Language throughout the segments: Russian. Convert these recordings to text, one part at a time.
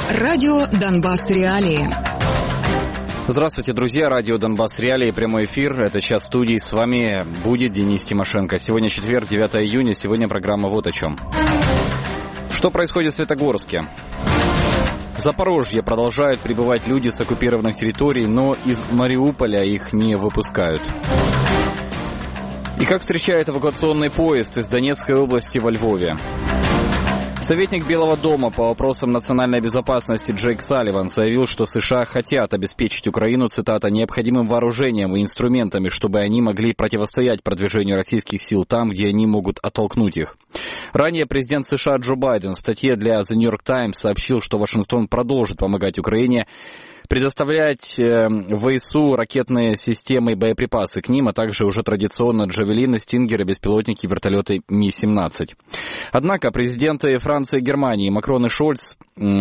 Радио «Донбасс. Реалии». Здравствуйте, друзья. Радио «Донбасс. Реалии». Прямой эфир. Это час студии. С вами будет Денис Тимошенко. Сегодня четверг, 9 июня. Сегодня программа вот о чем. Что происходит в Светогорске? В Запорожье продолжают прибывать люди с оккупированных территорий, но из Мариуполя их не выпускают. И как встречает эвакуационный поезд из Донецкой области во Львове? Советник Белого дома по вопросам национальной безопасности Джейк Салливан заявил, что США хотят обеспечить Украину, цитата, необходимым вооружением и инструментами, чтобы они могли противостоять продвижению российских сил там, где они могут оттолкнуть их. Ранее президент США Джо Байден в статье для The New York Times сообщил, что Вашингтон продолжит помогать Украине предоставлять ВСУ ракетные системы и боеприпасы к ним, а также уже традиционно джавелины, стингеры, беспилотники, вертолеты Ми-17. Однако президенты Франции и Германии Макрон и Шольц,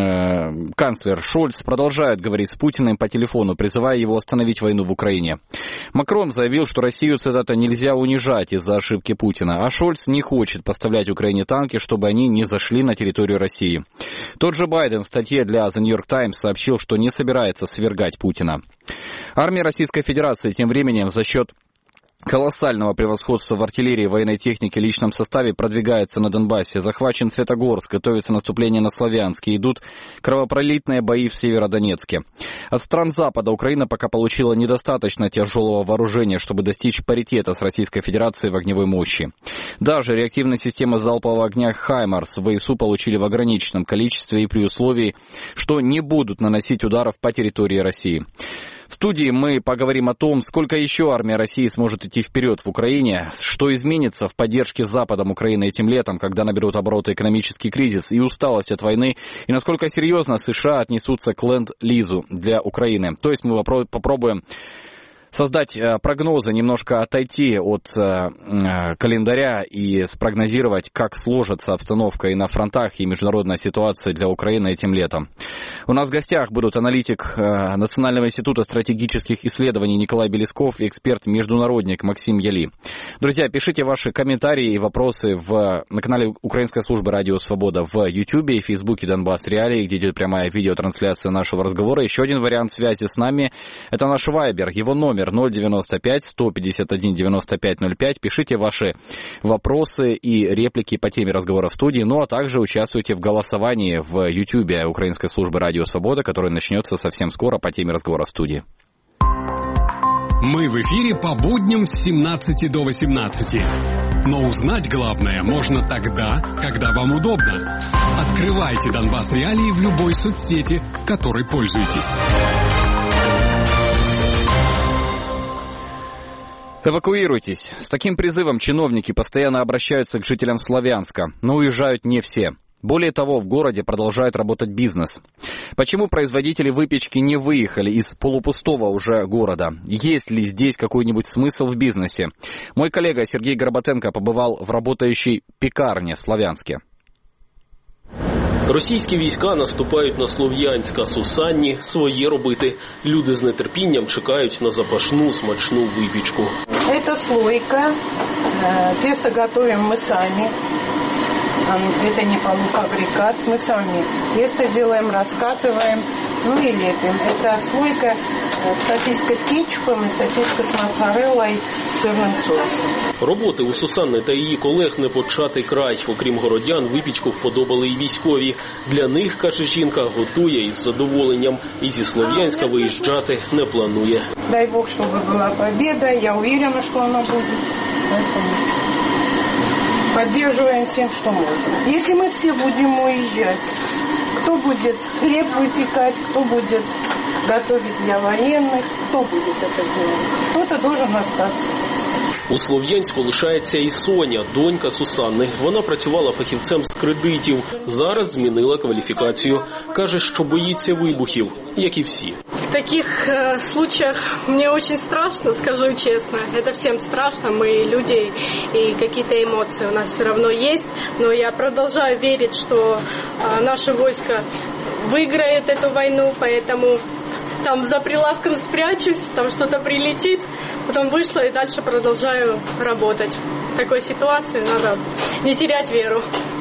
канцлер Шольц, продолжают говорить с Путиным по телефону, призывая его остановить войну в Украине. Макрон заявил, что Россию, цитата, нельзя унижать из-за ошибки Путина, а Шольц не хочет поставлять Украине танки, чтобы они не зашли на территорию России. Тот же Байден в статье для The New York Times сообщил, что не собирается свергать Путина. Армия Российской Федерации тем временем за счет колоссального превосходства в артиллерии, военной технике и личном составе продвигается на Донбассе. Захвачен Светогорск, готовится наступление на Славянске. Идут кровопролитные бои в Северодонецке. От стран Запада Украина пока получила недостаточно тяжелого вооружения, чтобы достичь паритета с Российской Федерацией в огневой мощи. Даже реактивные системы залпового огня «Хаймарс» ВСУ получили в ограниченном количестве и при условии, что не будут наносить ударов по территории России. В студии мы поговорим о том, сколько еще армия России сможет идти вперед в Украине, что изменится в поддержке Западом Украины этим летом, когда наберут обороты экономический кризис и усталость от войны, и насколько серьезно США отнесутся к ленд-лизу для Украины. То есть мы попробуем создать прогнозы, немножко отойти от календаря и спрогнозировать, как сложится обстановка и на фронтах, и международная ситуация для Украины этим летом. У нас в гостях будут аналитик Национального института стратегических исследований Николай Белесков и эксперт-международник Максим Яли. Друзья, пишите ваши комментарии и вопросы на канале Украинской службы Радио Свобода в YouTube и Фейсбуке Донбасс Реалии, где идет прямая видеотрансляция нашего разговора. Еще один вариант связи с нами – это наш Вайбер. Его номер 095-151-95-05. Пишите ваши вопросы и реплики по теме разговора в студии, ну а также участвуйте в голосовании в YouTube Украинской службы Радио Свобода, которое начнется совсем скоро по теме разговора в студии. Мы в эфире по будням с 17 до 18. Но узнать главное можно тогда, когда вам удобно. Открывайте Донбасс Реалии в любой соцсети, которой пользуетесь. Эвакуируйтесь. С таким призывом чиновники постоянно обращаются к жителям Славянска, но уезжают не все. Более того, в городе продолжает работать бизнес. Почему производители выпечки не выехали из полупустого уже города? Есть ли здесь какой-нибудь смысл в бизнесе? Мой коллега Сергей Горбатенко побывал в работающей пекарне в Славянске. Російські війська наступають на Слов'янськ, а Сусанні своє робити. Люди з нетерпінням чекають на запашну, смачну випічку. Это слойка. Тесто готовим мы сами. Это не полуфабрикат. Мы сами тесто делаем, раскатываем, ну и лепим. Это слойка сосиска с кетчупом и сосиска с моцареллой с сырным соусом. Роботи у Сусанни та її колег не початий край. Окрім городян, випічку вподобали і військові. Для них, каже жінка, готує із задоволенням. І зі Слов'янська виїжджати не планує. Дай Бог, чтобы была победа. Я уверена, что она будет. Поэтому поддерживаем всем, что можно. Если мы все будем уезжать, кто будет хлеб выпекать, кто будет готовить для военных, кто будет это делать? Кто-то должен остаться. У Слов'янську лишається і Соня, донька Сусанни. Вона працювала фахівцем з кредитів. Зараз змінила кваліфікацію. Каже, що боїться вибухів, як і всі. В таких случаях мне очень страшно, скажу честно. Это всем страшно, мы люди, и какие-то эмоции у нас все равно есть. Но я продолжаю верить, что наше войско выиграет эту войну, поэтому там за прилавком спрячусь, там что-то прилетит, потом вышла и дальше продолжаю работать. В такой ситуации надо не терять веру.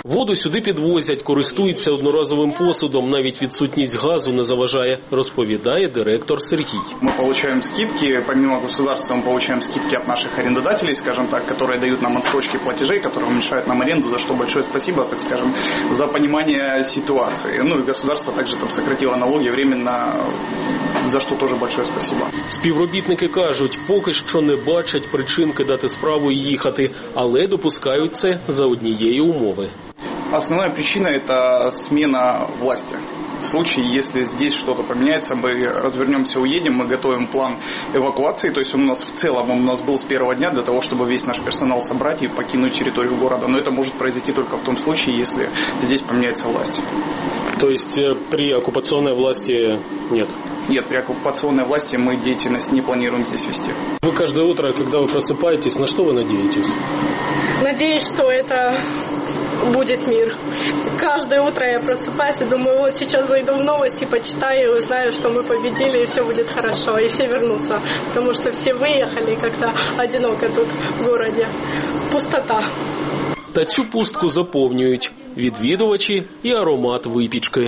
Воду сюди підвозять, користуються одноразовим посудом. Навіть відсутність газу не заважає, розповідає директор Сергій. Ми отримуємо скидки, помимо государства, ми отримуємо скидки від наших орендодателей, скажімо так, які дають нам відстрочки платежей, які уменьшають нам оренду, за що велике спасибо, так скажем, за розуміння ситуації. Ну і государство також там сократило налоги временно, за що теж велике спасибо. Співробітники кажуть, поки що не бачать причин кидати справу і їхати, але допускають це за однієї умови. Основная причина – это смена власти. В случае, если здесь что-то поменяется, мы развернемся, уедем, мы готовим план эвакуации. То есть у нас в целом был с первого дня для того, чтобы весь наш персонал собрать и покинуть территорию города. Но это может произойти только в том случае, если здесь поменяется власть. То есть при оккупационной власти нет? Нет, при оккупационной власти мы деятельность не планируем здесь вести. Вы каждое утро, когда вы просыпаетесь, на что вы надеетесь? Надеюсь, что это будет мир. Каждое утро я просыпаюсь и думаю, вот сейчас зайду в новости, почитаю и узнаю, что мы победили, и все будет хорошо, и все вернутся. Потому что все выехали, как-то одиноко тут в городе. Пустота. Та цю пустку заповнюють відвідувачі і аромат випічки.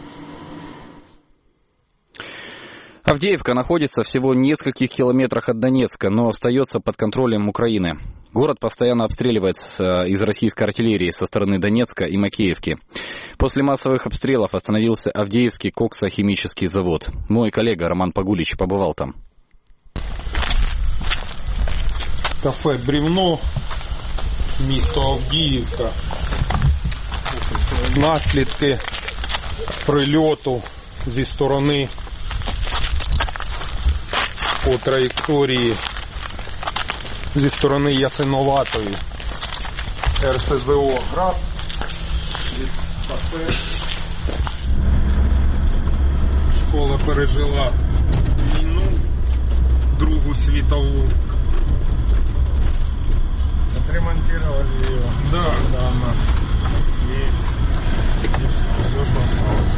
Авдеевка находится всего в нескольких километрах от Донецка, но остается под контролем Украины. Город постоянно обстреливается из российской артиллерии со стороны Донецка и Макеевки. После массовых обстрелов остановился Авдеевский коксохимический завод. Мой коллега Роман Погулич побывал там. Кафе «Бревно», місто Авдіївка. Наслідки прильоту зі сторони по траєкторії зі сторони Ясиноватої. РСЗО «Град». Школа пережила війну, Другу світову. Отремонтировали ее. Да, она. И все, что осталось.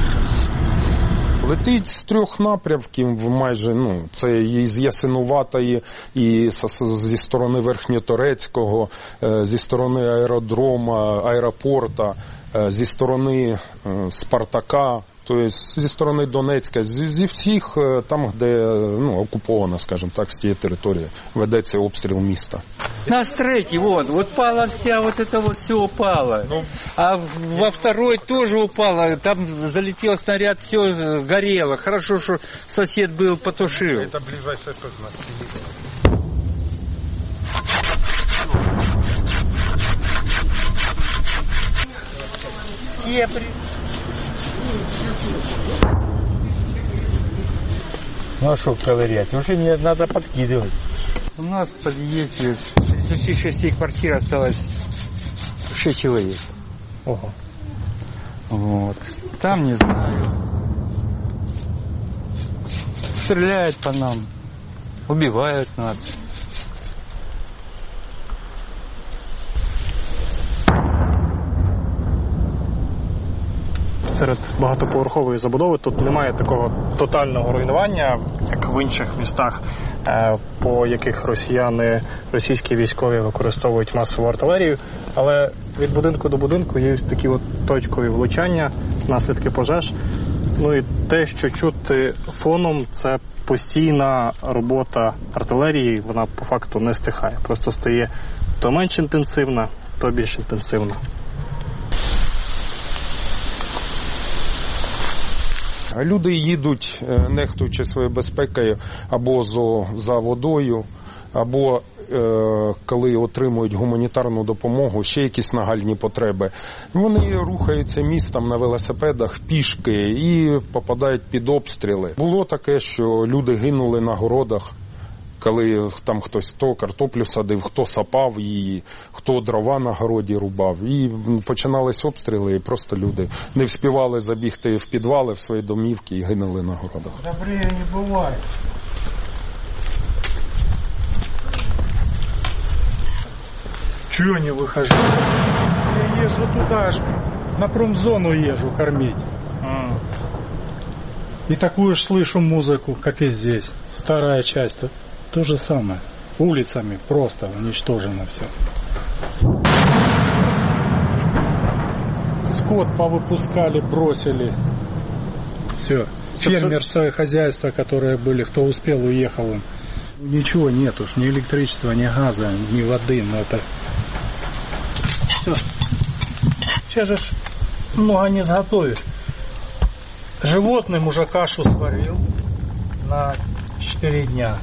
Летить з 3 напрямків майже, це і з Ясинуватої, і зі сторони Верхньоторецького, зі сторони аеродрома, аеропорта, зі сторони Спартака, тобто зі сторони Донецька, зі всіх там, де окупована, скажімо так, з тієї території, ведеться обстріл міста. Наш третий, вот пала вся, вот это вот все упало. А во второй тоже упало, там залетел снаряд, все горело. Хорошо, что сосед был, потушил. Это ближайший сосед у нас. Ну а что ковырять? Уже не надо подкидывать. У нас в подъезде из 6 квартир осталось 6 человек. Ого. Вот. Там не знаю. Стреляют по нам. Убивают нас. Серед багатоповерхової забудови тут немає такого тотального руйнування, як в інших містах, по яких російські військові використовують масову артилерію. Але від будинку до будинку є ось такі от точкові влучання, наслідки пожеж. Ну і те, що чути фоном, це постійна робота артилерії, вона по факту не стихає. Просто стає то менш інтенсивна, то більш інтенсивна. Люди їдуть, нехтуючи своєю безпекою, або за водою, або коли отримують гуманітарну допомогу, ще якісь нагальні потреби. Вони рухаються містом на велосипедах пішки і попадають під обстріли. Було таке, що люди гинули на городах, коли там хтось хто картоплю садив, хто сапав її, хто дрова на городі рубав. І починались обстріли, і просто люди не вспівали забігти в підвали, в свої домівки і гинули на городах. Добрее не буває. Чего не выхожу? Я езжу туда аж, на промзону езжу кормить. И такую же слышу музыку, как и здесь. Старая часть. То же самое. Улицами просто уничтожено все. скот повыпускали, бросили. Все. Фермер, свое хозяйство, которые были, кто успел, уехал. Ничего нет уж, ни электричества, ни газа, ни воды, но это... Все. Сейчас же много не сготовишь. Животным уже кашу сварил на 4 дня.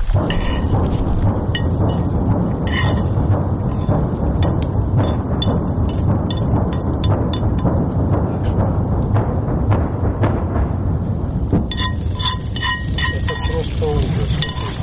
Это просто ужас.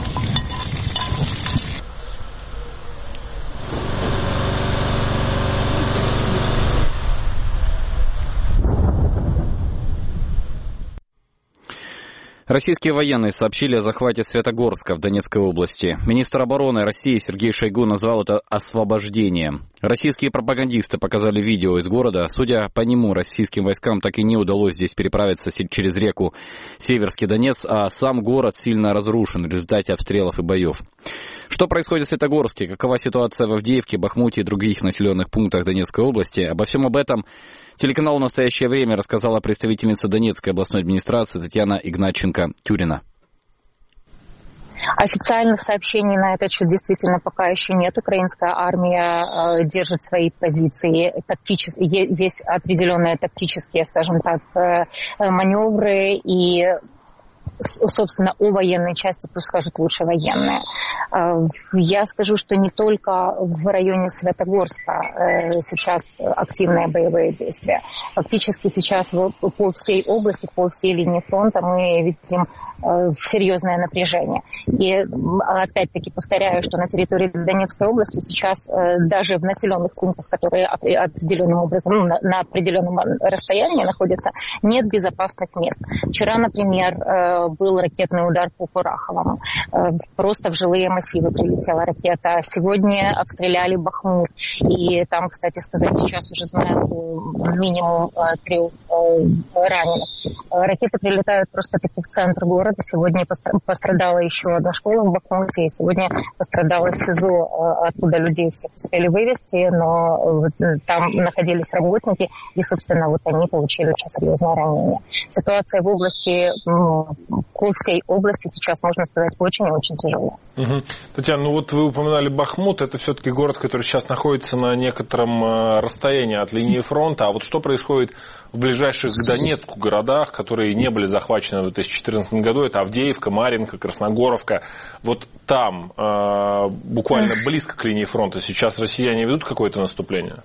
Российские военные сообщили о захвате Светогорска в Донецкой области. Министр обороны России Сергей Шойгу назвал это освобождением. Российские пропагандисты показали видео из города. Судя по нему, российским войскам так и не удалось здесь переправиться через реку Северский Донец, а сам город сильно разрушен в результате обстрелов и боев. Что происходит в Светогорске? Какова ситуация в Авдеевке, Бахмуте и других населенных пунктах Донецкой области? Обо всем об этом телеканалу «Настоящее время» рассказала представительница Донецкой областной администрации Татьяна Игнатченко-Тюрина. Официальных сообщений на этот счет действительно пока еще нет. Украинская армия держит свои позиции. Есть определенные тактические, скажем так, маневры и... Собственно, о военной части пусть скажут лучше военные. Я скажу, что не только в районе Светогорска сейчас активные боевые действия. Фактически сейчас по всей области, по всей линии фронта мы видим серьезное напряжение. И опять-таки повторяю, что на территории Донецкой области сейчас даже в населенных пунктах, которые определенным образом на определенном расстоянии находятся, нет безопасных мест. Вчера, например, был ракетный удар по Кураховому. Просто в жилые массивы прилетела ракета. Сегодня обстреляли Бахмут. И там, кстати сказать, сейчас уже знают минимум 3 раненых. Ракеты прилетают просто-таки в центр города. Сегодня пострадала еще одна школа в Бахмуте. И сегодня пострадало СИЗО, откуда людей всех успели вывести, но там находились работники, и, собственно, вот они получили очень серьезное ранение. Ситуация в области... по всей области сейчас, можно сказать, очень и очень тяжело. Угу. Татьяна, ну вот вы упоминали Бахмут, это все-таки город, который сейчас находится на некотором расстоянии от линии фронта, а вот что происходит в ближайших к Донецку городах, которые не были захвачены в 2014 году, это Авдеевка, Марьинка, Красногоровка, вот там, буквально близко к линии фронта, сейчас россияне ведут какое-то наступление?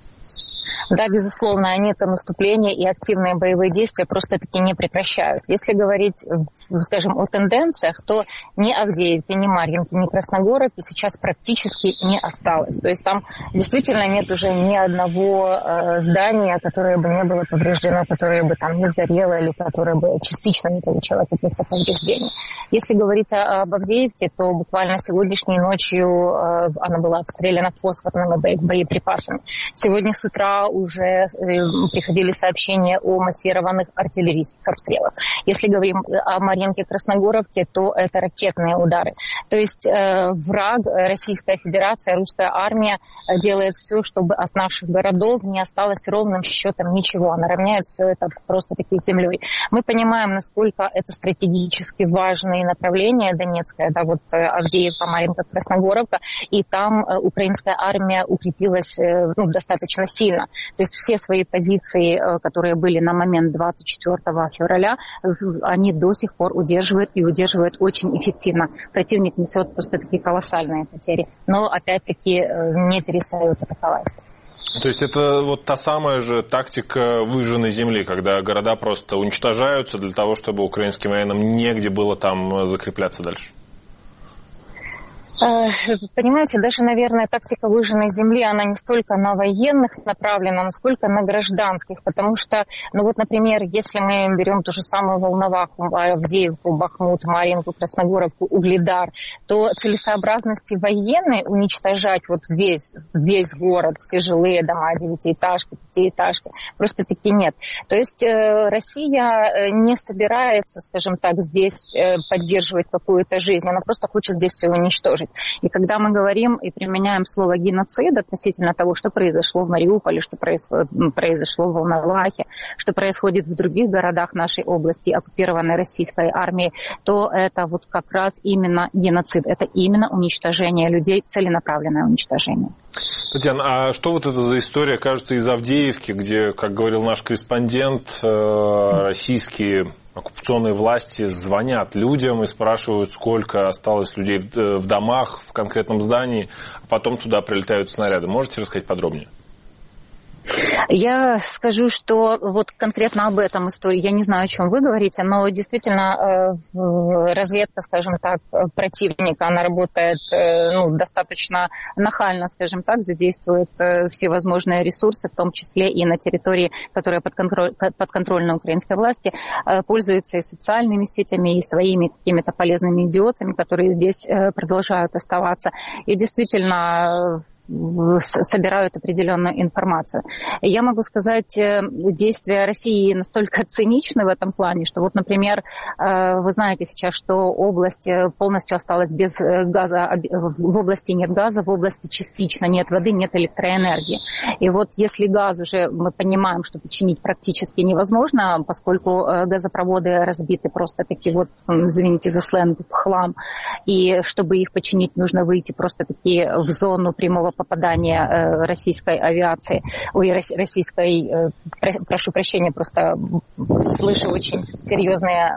Да, безусловно, они это наступление и активные боевые действия просто-таки не прекращают. Если говорить, скажем, о тенденциях, то ни Авдеевки, ни Марьинки, ни Красногоровки сейчас практически не осталось. То есть там действительно нет уже ни одного здания, которое бы не было повреждено, которое бы там не сгорело или которое бы частично не получило каких-то повреждений. Если говорить об Авдеевке, то буквально сегодняшней ночью она была обстреляна фосфорными боеприпасами. Сегодня с утра уже приходили сообщения о массированных артиллерийских обстрелах. Если говорим о Марьинке, Красногоровке, то это ракетные удары. То есть враг, Российская Федерация, русская армия делает все, чтобы от наших городов не осталось ровным счетом ничего. Она равняет все это просто-таки с землей. Мы понимаем, насколько это стратегически важные направления Донецкая, да, вот Авдеевка, Марьинка, Красногоровка, и там украинская армия укрепилась достаточно сильно. То есть все свои позиции, которые были на момент 24 февраля, они до сих пор удерживают и удерживают очень эффективно. Противник несет просто такие колоссальные потери, но опять-таки не перестает атаковать. То есть это вот та самая же тактика выжженной земли, когда города просто уничтожаются для того, чтобы украинским военным негде было там закрепляться дальше? Понимаете, даже, наверное, тактика выжженной земли, она не столько на военных направлена, насколько на гражданских, потому что, например, если мы берем ту же самую Волноваху, Авдеевку, Бахмут, Марьинку, Красногоровку, Угледар, то целесообразности военной уничтожать вот весь город, все жилые дома, 9-этажки, 5-этажки, просто-таки нет. То есть Россия не собирается, скажем так, здесь поддерживать какую-то жизнь, она просто хочет здесь все уничтожить. происходит. И когда мы говорим и применяем слово геноцид относительно того, что произошло в Мариуполе, что произошло в Волновахе, что происходит в других городах нашей области, оккупированной российской армией, то это вот как раз именно геноцид. Это именно уничтожение людей, целенаправленное уничтожение. Татьяна, а что вот это за история, кажется, из Авдеевки, где, как говорил наш корреспондент, российские оккупационные власти звонят людям и спрашивают, сколько осталось людей в домах, в конкретном здании, а потом туда прилетают снаряды. Можете рассказать подробнее? Я скажу, что вот конкретно об этом истории, я не знаю, о чем вы говорите, но действительно разведка, скажем так, противника, она работает достаточно нахально, скажем так, задействует все возможные ресурсы, в том числе и на территории, которая подконтрольна украинской власти, пользуется и социальными сетями, и своими какими-то полезными идиотами, которые здесь продолжают оставаться. И действительно собирают определенную информацию. Я могу сказать, действия России настолько циничны в этом плане, что вот, например, вы знаете сейчас, что область полностью осталась без газа, в области нет газа, в области частично нет воды, нет электроэнергии. И вот если газ уже, мы понимаем, что починить практически невозможно, поскольку газопроводы разбиты просто-таки, вот, извините за сленг, в хлам, и чтобы их починить, нужно выйти просто-таки в зону прямого попадания российской авиации, прошу прощения, просто слышу очень серьезные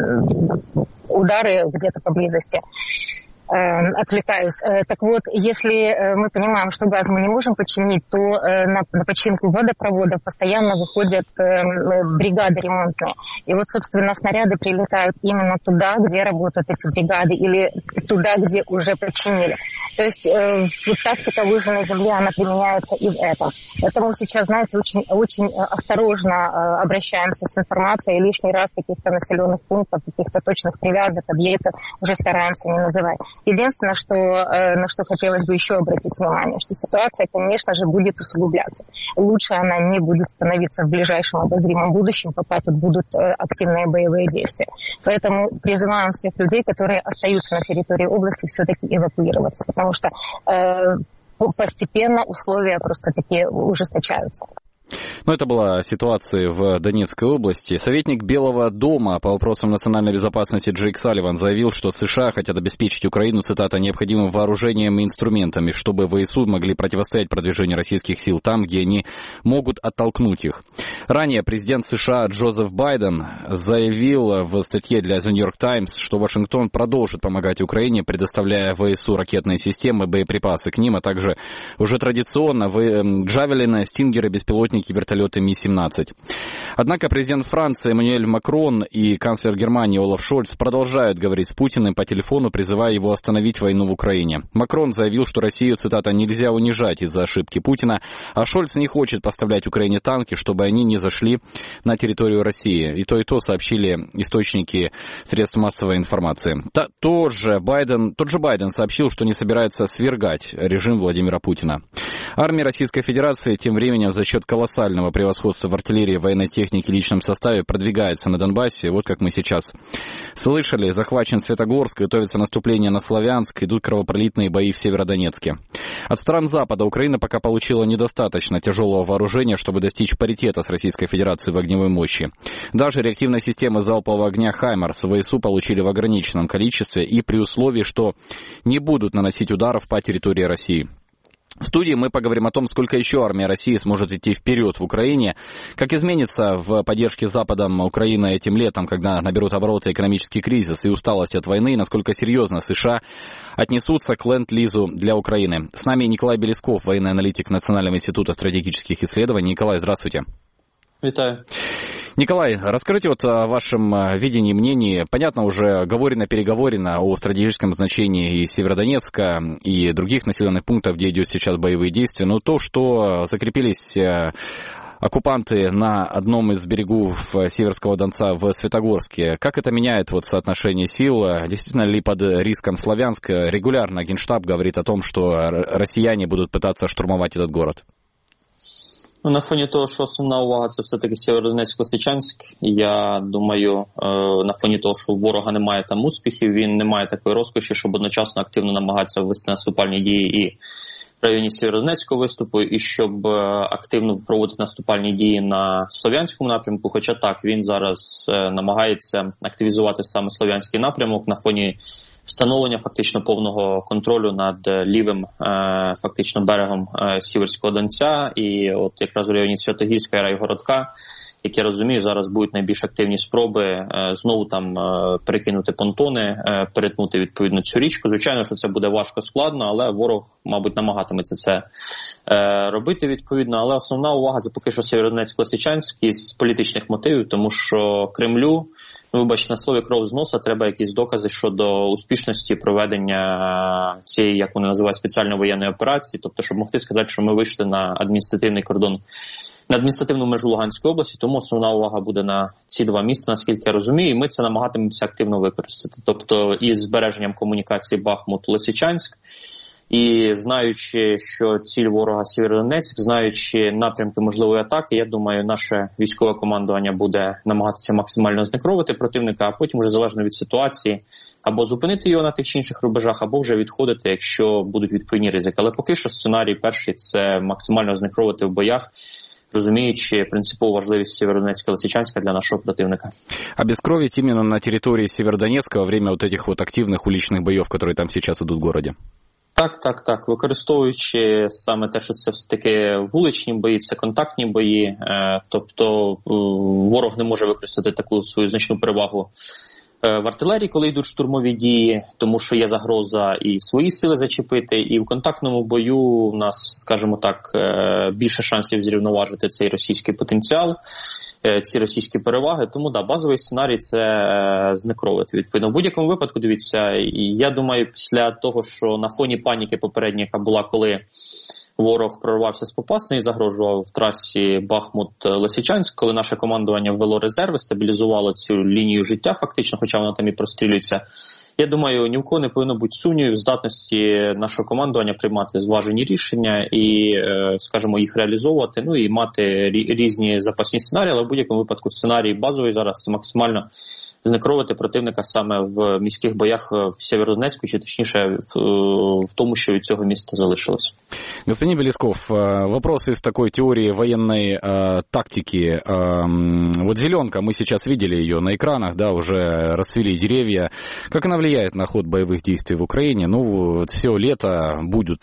удары где-то поблизости. Отвлекаюсь. Так вот, если мы понимаем, что газ мы не можем починить, то на починку водопроводов постоянно выходят бригады ремонтные. И вот, собственно, снаряды прилетают именно туда, где работают эти бригады, или туда, где уже починили. То есть тактика выжженной земли, она применяется и в этом. Поэтому сейчас, знаете, очень осторожно обращаемся с информацией, и лишний раз каких-то населенных пунктов, каких-то точных привязок, объектов уже стараемся не называть. Единственное, на что хотелось бы еще обратить внимание, что ситуация, конечно же, будет усугубляться. Лучше она не будет становиться в ближайшем обозримом будущем, пока тут будут активные боевые действия. Поэтому призываем всех людей, которые остаются на территории области, все-таки эвакуироваться, потому что постепенно условия просто-таки ужесточаются. Но это была ситуация в Донецкой области. Советник Белого дома по вопросам национальной безопасности Джейк Салливан заявил, что США хотят обеспечить Украину, цитата, необходимым вооружением и инструментами, чтобы ВСУ могли противостоять продвижению российских сил там, где они могут оттолкнуть их. Ранее президент США Джозеф Байден заявил в статье для The New York Times, что Вашингтон продолжит помогать Украине, предоставляя ВСУ ракетные системы, боеприпасы к ним, а также уже традиционно джавелины, стингеры, беспилотники, вертолеты Ми-17. Однако президент Франции Эммануэль Макрон и канцлер Германии Олаф Шольц продолжают говорить с Путиным по телефону, призывая его остановить войну в Украине. Макрон заявил, что Россию, цитата, нельзя унижать из-за ошибки Путина, а Шольц не хочет поставлять Украине танки, чтобы они не зашли на территорию России. И то сообщили источники средств массовой информации. Тот же Байден сообщил, что не собирается свергать режим Владимира Путина. Армия Российской Федерации тем временем за счет колоссального превосходства в артиллерии, военной технике и личном составе продвигается на Донбассе. Вот как мы сейчас слышали, захвачен Светогорск, готовится наступление на Славянск, идут кровопролитные бои в Северодонецке. От стран Запада Украина пока получила недостаточно тяжелого вооружения, чтобы достичь паритета с Российской Федерацией в огневой мощи. Даже реактивные системы залпового огня «Хаймарс» ВСУ получили в ограниченном количестве и при условии, что не будут наносить ударов по территории России. В студии мы поговорим о том, сколько еще армия России сможет идти вперед в Украине, как изменится в поддержке Западом Украины этим летом, когда наберут обороты экономический кризис и усталость от войны, насколько серьезно США отнесутся к ленд-лизу для Украины. С нами Николай Белесков, военный аналитик Национального института стратегических исследований. Николай, здравствуйте. Витаю. Николай, расскажите вот о вашем видении, мнении. Понятно, уже переговорено о стратегическом значении и Северодонецка, и других населенных пунктов, где идут сейчас боевые действия. Но то, что закрепились оккупанты на одном из берегов Северского Донца в Светогорске, как это меняет соотношение сил? Действительно ли под риском Славянска? Регулярно Генштаб говорит о том, что россияне будут пытаться штурмовать этот город. На фоні того, що основна увага це все-таки Сєвєродонецьк-Лисичанськ, я думаю, на фоні того, що у ворога немає там успіхів, він не має такої розкоші, щоб одночасно активно намагатися ввести наступальні дії і в районі Сєвєродонецького виступу, і щоб активно проводити наступальні дії на Слов'янському напрямку. Хоча так, він зараз намагається активізувати саме Слов'янський напрямок на фоні встановлення фактично повного контролю над лівим фактично берегом Сіверського Донця. І от якраз у районі Святогірська і Райгородка, як я розумію, зараз будуть найбільш активні спроби знову там перекинути понтони, перетнути відповідно цю річку. Звичайно, що це буде важко, складно, але ворог, мабуть, намагатиметься це робити відповідно. Але основна увага – це поки що Сєвєродонецьк-Лисичанськ із політичних мотивів, тому що Кремлю, вибачте на слові, кров з носа, треба якісь докази щодо успішності проведення цієї, як вони називають, спеціальної воєнної операції. Тобто, щоб могти сказати, що ми вийшли на адміністративний кордон, на адміністративну межу Луганської області, тому основна увага буде на ці два міста, наскільки я розумію, і ми це намагатимемося активно використати. Тобто із збереженням комунікації Бахмут-Лисичанськ, і знаючи, що ціль ворога Сєвєродонецьк, знаючи напрямки можливої атаки, я думаю, наше військове командування буде намагатися максимально знекровити противника, а потім вже залежно від ситуації або зупинити його на тих чи інших рубежах, або вже відходити, якщо будуть відповідні ризики. Але поки що сценарій перший – це максимально знекровити в боях, розумеючи принципову важливість Сєвєродонецька-Лисичанська для нашего противника. Обескровить именно на территории Северодонецка во время вот этих вот активных уличных боев, которые там сейчас идут в городе? Так. Використовуючи саме те, що це все-таки вуличні бої, це контактні бої, тобто ворог не може використати таку свою значну перевагу в артилерії, коли йдуть штурмові дії, тому що є загроза і свої сили зачепити, і в контактному бою у нас, скажімо так, більше шансів зрівноважити цей російський потенціал, ці російські переваги. Тому, да, базовий сценарій – це знекровити. Відповідно, в будь-якому випадку, дивіться, я думаю, після того, що на фоні паніки попередньої, яка була, коли ворог прорвався з Попасної і загрожував в трасі Бахмут-Лисичанськ, коли наше командування ввело резерви, стабілізувало цю лінію життя фактично, хоча вона там і прострілюється. Я думаю, ні в кого не повинно бути сумнівів в здатності нашого командування приймати зважені рішення і, скажімо, їх реалізовувати, ну і мати різні запасні сценарії, але в будь-якому випадку сценарій базовий зараз це максимально знекровити противника саме в міських боях в Сєвєродонецьку, чи точніше в тому, що від цього міста залишилось. Господин Белесков, вопрос из такой теории военной тактики. Вот зеленка, мы сейчас видели ее на экранах, да, уже расцвели деревья. Как она влияет на ход боевых действий в Украине? Ну, вот все лето будут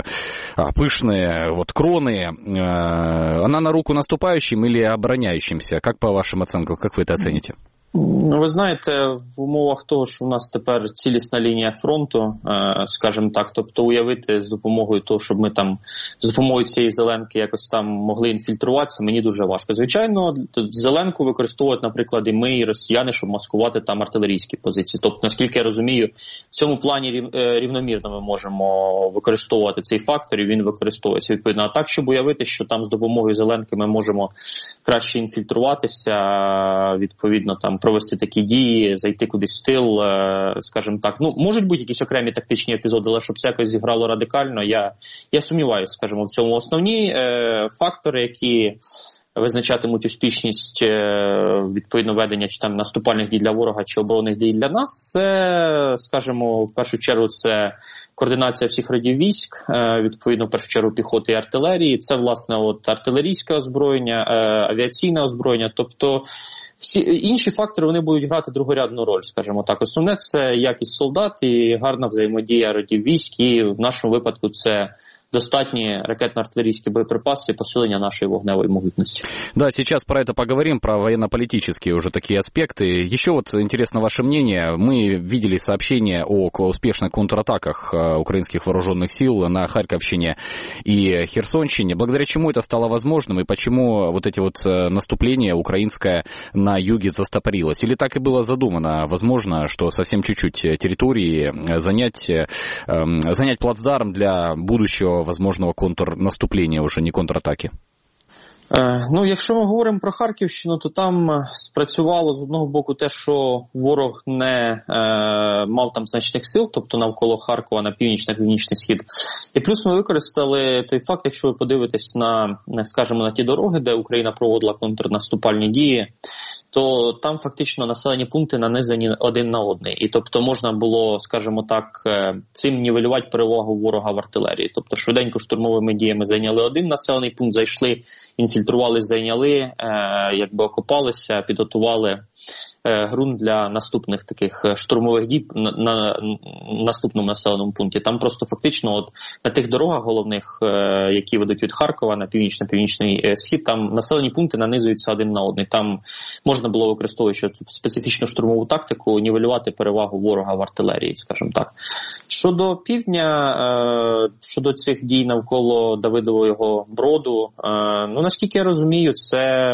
пышные вот кроны. Она на руку наступающим или обороняющимся? Как по вашим оценкам, как вы это оцените? Ну, ви знаєте, в умовах того, що у нас тепер цілісна лінія фронту, скажімо так, тобто уявити з допомогою того, щоб ми там з допомогою цієї зеленки якось там могли інфільтруватися, мені дуже важко. Звичайно, зеленку використовують, наприклад, і ми, і росіяни, щоб маскувати там артилерійські позиції. Тобто, наскільки я розумію, в цьому плані рівномірно ми можемо використовувати цей фактор, і він використовується відповідно. А так, щоб уявити, що там з допомогою зеленки ми можемо краще інфільтруватися, відповідно, там провести такі дії, зайти кудись в тил, скажімо так. Ну, можуть бути якісь окремі тактичні епізоди, але щоб це якось зіграло радикально, я сумніваюся, скажімо, в цьому. Основні фактори, які визначатимуть успішність відповідно ведення чи там наступальних дій для ворога, чи оборонних дій для нас, це, скажімо, в першу чергу це координація всіх родів військ, відповідно, в першу чергу піхоти і артилерії, це, власне, от артилерійське озброєння, авіаційне озброєння, тобто всі інші фактори, вони будуть грати другорядну роль, скажімо так. Основне – це якість солдат і гарна взаємодія родів військ, і в нашому випадку це достатние ракетно-артиллерийские боеприпасы и посиление нашей вогневой могутности. Да, сейчас про это поговорим, про военно-политические уже такие аспекты. Еще вот интересно ваше мнение. Мы видели сообщения о успешных контратаках украинских вооруженных сил на Харьковщине и Херсонщине. Благодаря чему это стало возможным и почему вот эти вот наступления украинское на юге застопорилось? Или так и было задумано? Возможно, что совсем чуть-чуть территории занять плацдарм для будущего возможного контрнаступления, уже не контратаки? Ну, якщо ми говоримо про Харківщину, то там спрацювало з одного боку те, що ворог не мав там значних сил, тобто навколо Харкова на північний схід. І плюс ми використали той факт, якщо ви подивитесь на, скажімо, на ті дороги, де Україна проводила контрнаступальні дії, то там фактично населені пункти нанизані один на одний. І тобто можна було, скажімо так, цим нівелювати перевагу ворога в артилерії. Тобто швиденько штурмовими діями зайняли один населений пункт, зайшли, інфільтрувалися, зайняли, якби окопалися, підготували ґрунт для наступних таких штурмових дій на наступному населеному пункті. Там просто фактично от на тих дорогах головних, які ведуть від Харкова на північний схід, там населені пункти нанизуються один на один. Там можна було, використовуючи специфічну штурмову тактику, нівелювати перевагу ворога в артилерії, скажімо так. Щодо півдня, щодо цих дій навколо Давидового Броду, ну, наскільки я розумію, це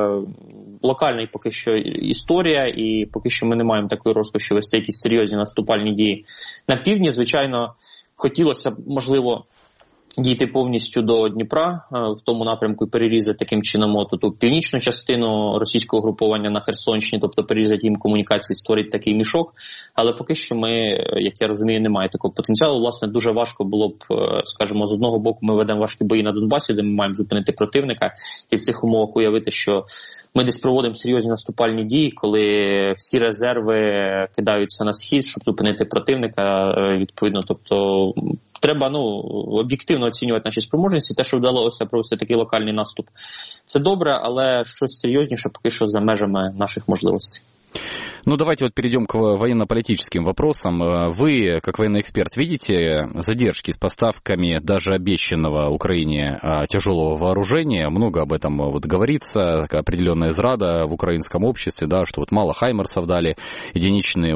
локальна поки що історія, і поки що ми не маємо такої розкоші вести якісь серйозні наступальні дії на півдні. Звичайно, хотілося б, можливо, дійти повністю до Дніпра в тому напрямку і перерізати таким чином ту північну частину російського групування на Херсонщині, тобто перерізати їм комунікації, створити такий мішок. Але поки що ми, як я розумію, немає такого потенціалу. Власне, дуже важко було б, скажімо, з одного боку ми ведемо важкі бої на Донбасі, де ми маємо зупинити противника, і в цих умовах уявити, що ми десь проводимо серйозні наступальні дії, коли всі резерви кидаються на схід, щоб зупинити противника, відповідно, тобто треба, об'єктивно оцінювати наші спроможності. Те, що вдалося провести такий локальний наступ, це добре, але щось серйозніше поки що за межами наших можливостей. Ну, давайте вот перейдем к военно-политическим вопросам. Вы, как военный эксперт, видите задержки с поставками даже обещанного Украине тяжелого вооружения? Много об этом вот говорится, такая определенная зрада в украинском обществе, да, что вот мало хаймерсов дали, единичное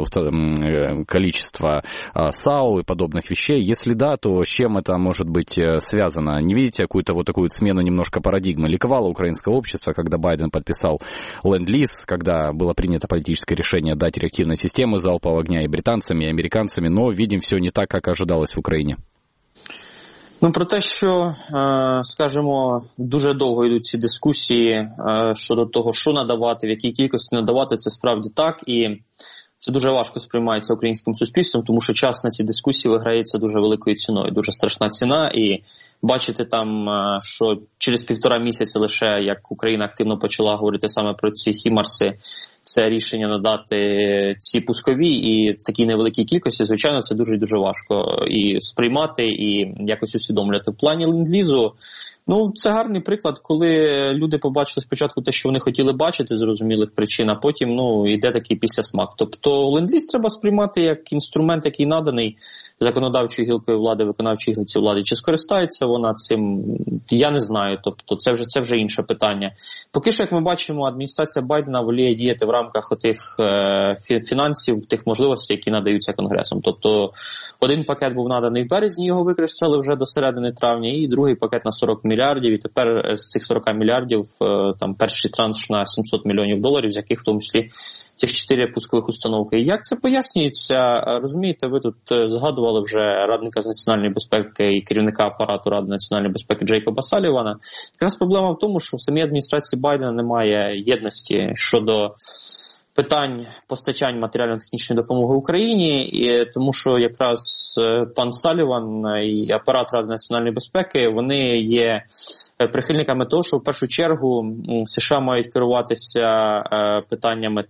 количество САУ и подобных вещей. Если да, то с чем это может быть связано? Не видите какую-то вот такую смену немножко парадигмы? Ликовало украинское общество, когда Байден подписал ленд-лиз, когда было принято политическое решение дать реактивные системы залпового огня и британцами, и американцами, но видим все не так, как ожидалось в Україні. Ну, про те, що, скажімо, дуже довго йдуть ці дискусії щодо того, що надавати, в якій кількості надавати, це справді так, і це дуже важко сприймається українським суспільством, тому що час на ці дискусії виграється дуже великою ціною, дуже страшна ціна, і бачити там, що через 1,5 місяця лише, як Україна активно почала говорити саме про ці хімарси, це рішення надати ці пускові і в такій невеликій кількості, звичайно, це дуже-дуже важко і сприймати, і якось усвідомлювати. В плані ленд-лізу, це гарний приклад, коли люди побачили спочатку те, що вони хотіли бачити з зрозумілих причин, а потім, йде такий післясмак. Тобто ленд-ліз треба сприймати як інструмент, який наданий законодавчою гілкою влади, виконавчою гілці влади. Чи скористається вона цим, я не знаю. Тобто це вже інше питання. Поки що, як ми бачимо, адміністрація Байдена воліє діяти в рамках отих фінансів, тих можливостей, які надаються Конгресом. Тобто один пакет був наданий в березні, його використали вже до середини травня, і другий пакет на 40 мільярдів, і тепер з цих 40 мільярдів там перший транш на $700 мільйонів, з яких в тому числі цих 4 пускових установки. І як це пояснюється? Розумієте, ви тут згадували вже радника з національної безпеки і керівника апарату Ради національної безпеки Джейкоба Салівана. Якраз проблема в тому, що в самій адміністрації Байдена немає єдності щодо питань постачань матеріально-технічної допомоги Україні, і тому що якраз пан Саліван і апарат Ради національної безпеки, вони є прихильниками того, що в першу чергу США мають керуватися питаннями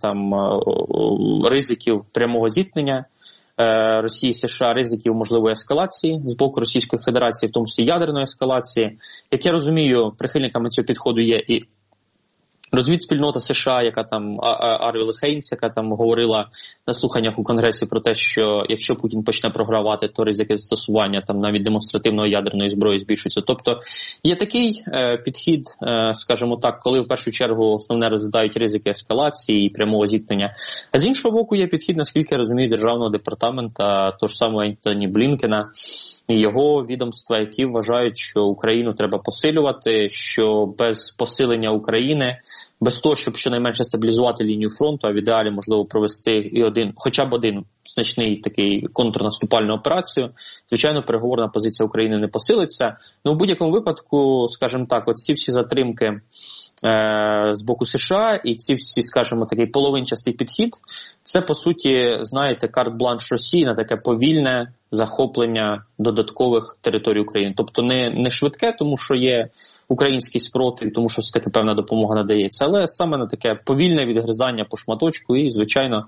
ризиків прямого зіткнення Росії і США, ризиків можливої ескалації з боку Російської Федерації, в тому числі ядерної ескалації. Як я розумію, прихильниками цього підходу є і розвідспільнота США, яка там Арвіл Хейнс, яка там говорила на слуханнях у Конгресі про те, що якщо Путін почне програвати, то ризики застосування там навіть демонстративної ядерної зброї збільшуються. Тобто є такий підхід, скажімо так, коли в першу чергу основне розглядають ризики ескалації і прямого зіткнення. А з іншого боку є підхід, наскільки я розумію, Державного департамента, того ж самого Ентоні Блінкена і його відомства, які вважають, що Україну треба посилювати, що без посилення України без того, щоб щонайменше стабілізувати лінію фронту, а в ідеалі, можливо, провести хоча б один значний такий контрнаступальну операцію, звичайно, переговорна позиція України не посилиться. Ну, в будь-якому випадку, скажімо так, ці всі затримки з боку США і ці всі, скажімо, такий половинчастий підхід, це, по суті, знаєте, карт-бланш Росії на таке повільне захоплення додаткових територій України. Тобто не швидке, тому що є український спротив, тому що все-таки певна допомога надається, але саме на таке повільне відгризання по шматочку і, звичайно,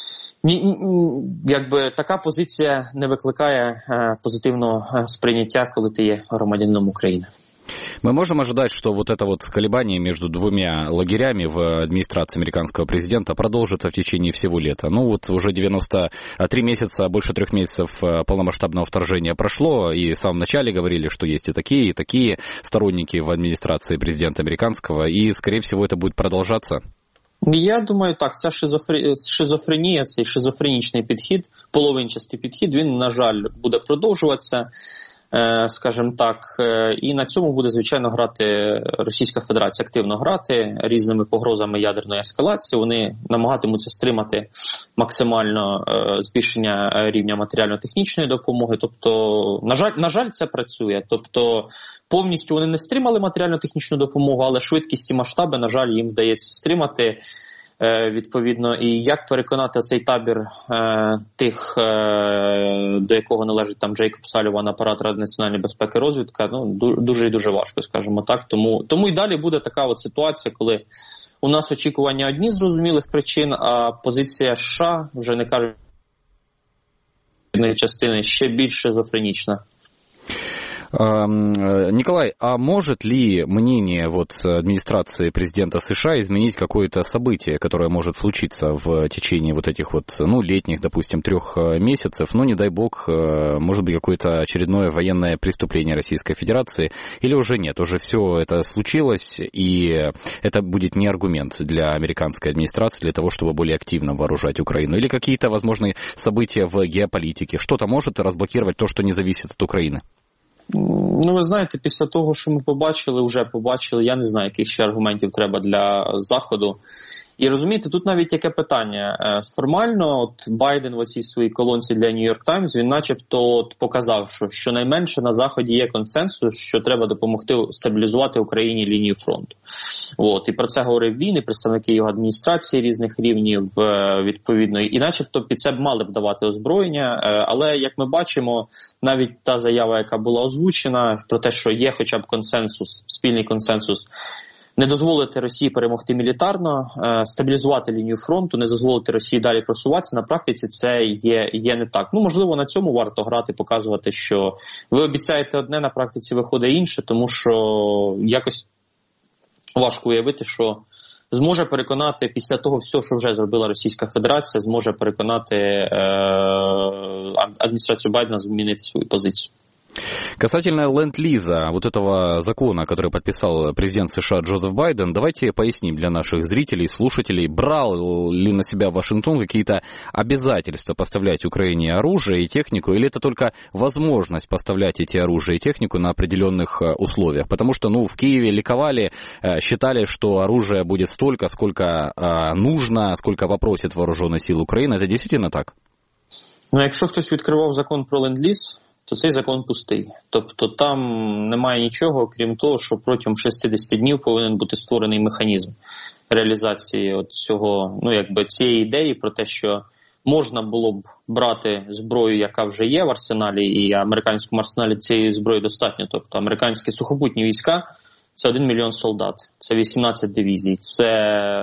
якби така позиція не викликає позитивного сприйняття, коли ти є громадянином України. Мы можем ожидать, что вот это вот колебание между двумя лагерями в администрации американского президента продолжится в течение всего лета. Ну вот уже 93 месяца, больше 3 месяцев полномасштабного вторжения прошло, и в самом начале говорили, что есть и такие сторонники в администрации президента американского, и, скорее всего, это будет продолжаться. Я думаю, так, ця шизофренія, цей шизофренічний підхід, половинчастий підхід, він, на жаль, буде продовжуватися. Скажімо так, і на цьому буде, звичайно, грати Російська Федерація, активно грати різними погрозами ядерної ескалації. Вони намагатимуться стримати максимально збільшення рівня матеріально-технічної допомоги. Тобто, на жаль, це працює. Тобто, повністю вони не стримали матеріально-технічну допомогу, але швидкість і масштаби, на жаль, їм вдається стримати. Відповідно, і як переконати цей табір тих, до якого належить там Джейкоб Саліван, апарат Ради національної безпеки і розвідка, дуже і дуже важко, скажімо так. Тому і далі буде така от ситуація, коли у нас очікування одні з зрозумілих причин, а позиція США, вже не кажуть частини, ще більш шизофренічна. Николай, а может ли мнение администрации президента США изменить какое-то событие, которое может случиться в течение этих летних, допустим, 3 месяцев? Не дай бог, может быть, какое-то очередное военное преступление Российской Федерации, или уже нет, уже все это случилось, и это будет не аргумент для американской администрации для того, чтобы более активно вооружать Украину? Или какие-то возможные события в геополитике? Что-то может разблокировать то, что не зависит от Украины? Ви знаєте, після того, що ми вже побачили, я не знаю, яких ще аргументів треба для Заходу. І розумієте, тут навіть яке питання. Формально Байден в оцій своїй колонці для New York Times, він начебто показав, що щонайменше на Заході є консенсус, що треба допомогти стабілізувати Україні лінію фронту. І про це говорив він, і представники його адміністрації різних рівнів, відповідно. І начебто під це мали б давати озброєння, але, як ми бачимо, навіть та заява, яка була озвучена, про те, що є хоча б консенсус, спільний консенсус, не дозволити Росії перемогти мілітарно, стабілізувати лінію фронту, не дозволити Росії далі просуватися, на практиці це є не так. Можливо, на цьому варто грати, показувати, що ви обіцяєте одне, на практиці виходить інше, тому що якось важко уявити, що зможе переконати після того всього, що вже зробила Російська Федерація, зможе переконати адміністрацію Байдена змінити свою позицію. Касательно ленд-лиза, этого закона, который подписал президент США Джозеф Байден, давайте поясним для наших зрителей, слушателей, брал ли на себя Вашингтон какие-то обязательства поставлять Украине оружие и технику, или это только возможность поставлять эти оружие и технику на определенных условиях? Потому что, в Киеве ликовали, считали, что оружия будет столько, сколько нужно, сколько попросит вооруженные силы Украины. Это действительно так? Якщо хтось відкривав закон про ленд-ліз, то цей закон пустий. Тобто там немає нічого, крім того, що протягом 60 днів повинен бути створений механізм реалізації цього, цієї ідеї про те, що можна було б брати зброю, яка вже є в арсеналі, і американському арсеналі цієї зброї достатньо. Тобто американські сухопутні війська – це 1 мільйон солдат, це 18 дивізій, це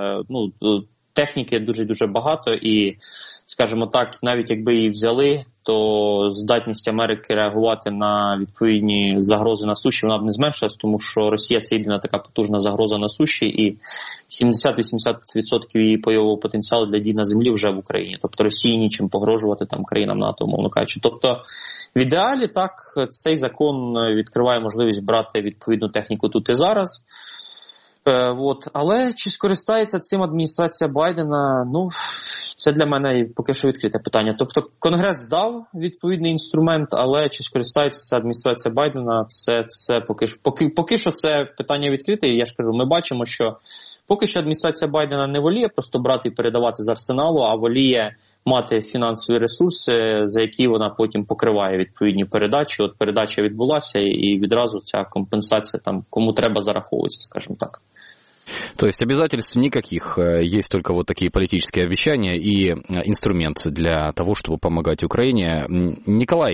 техніки дуже-дуже багато і, скажімо так, навіть якби її взяли, то здатність Америки реагувати на відповідні загрози на суші, вона б не зменшилась, тому що Росія – це єдина така потужна загроза на суші, і 70-80% її бойового потенціалу для дій на землі вже в Україні. Тобто Росії нічим погрожувати там країнам НАТО, умовно кажучи. Тобто в ідеалі так цей закон відкриває можливість брати відповідну техніку тут і зараз. Але чи скористається цим адміністрація Байдена? Це для мене поки що відкрите питання. Тобто Конгрес дав відповідний інструмент, але чи скористається адміністрація Байдена, це поки що це питання відкрите. І я ж кажу, ми бачимо, що поки що адміністрація Байдена не воліє просто брати і передавати з арсеналу, а воліє мати фінансові ресурси, за які вона потім покриває відповідні передачі. От передача відбулася, і відразу ця компенсація там кому треба зараховується, скажімо так. То есть обязательств никаких, есть только вот такие политические обещания и инструмент для того, чтобы помогать Украине. Николай,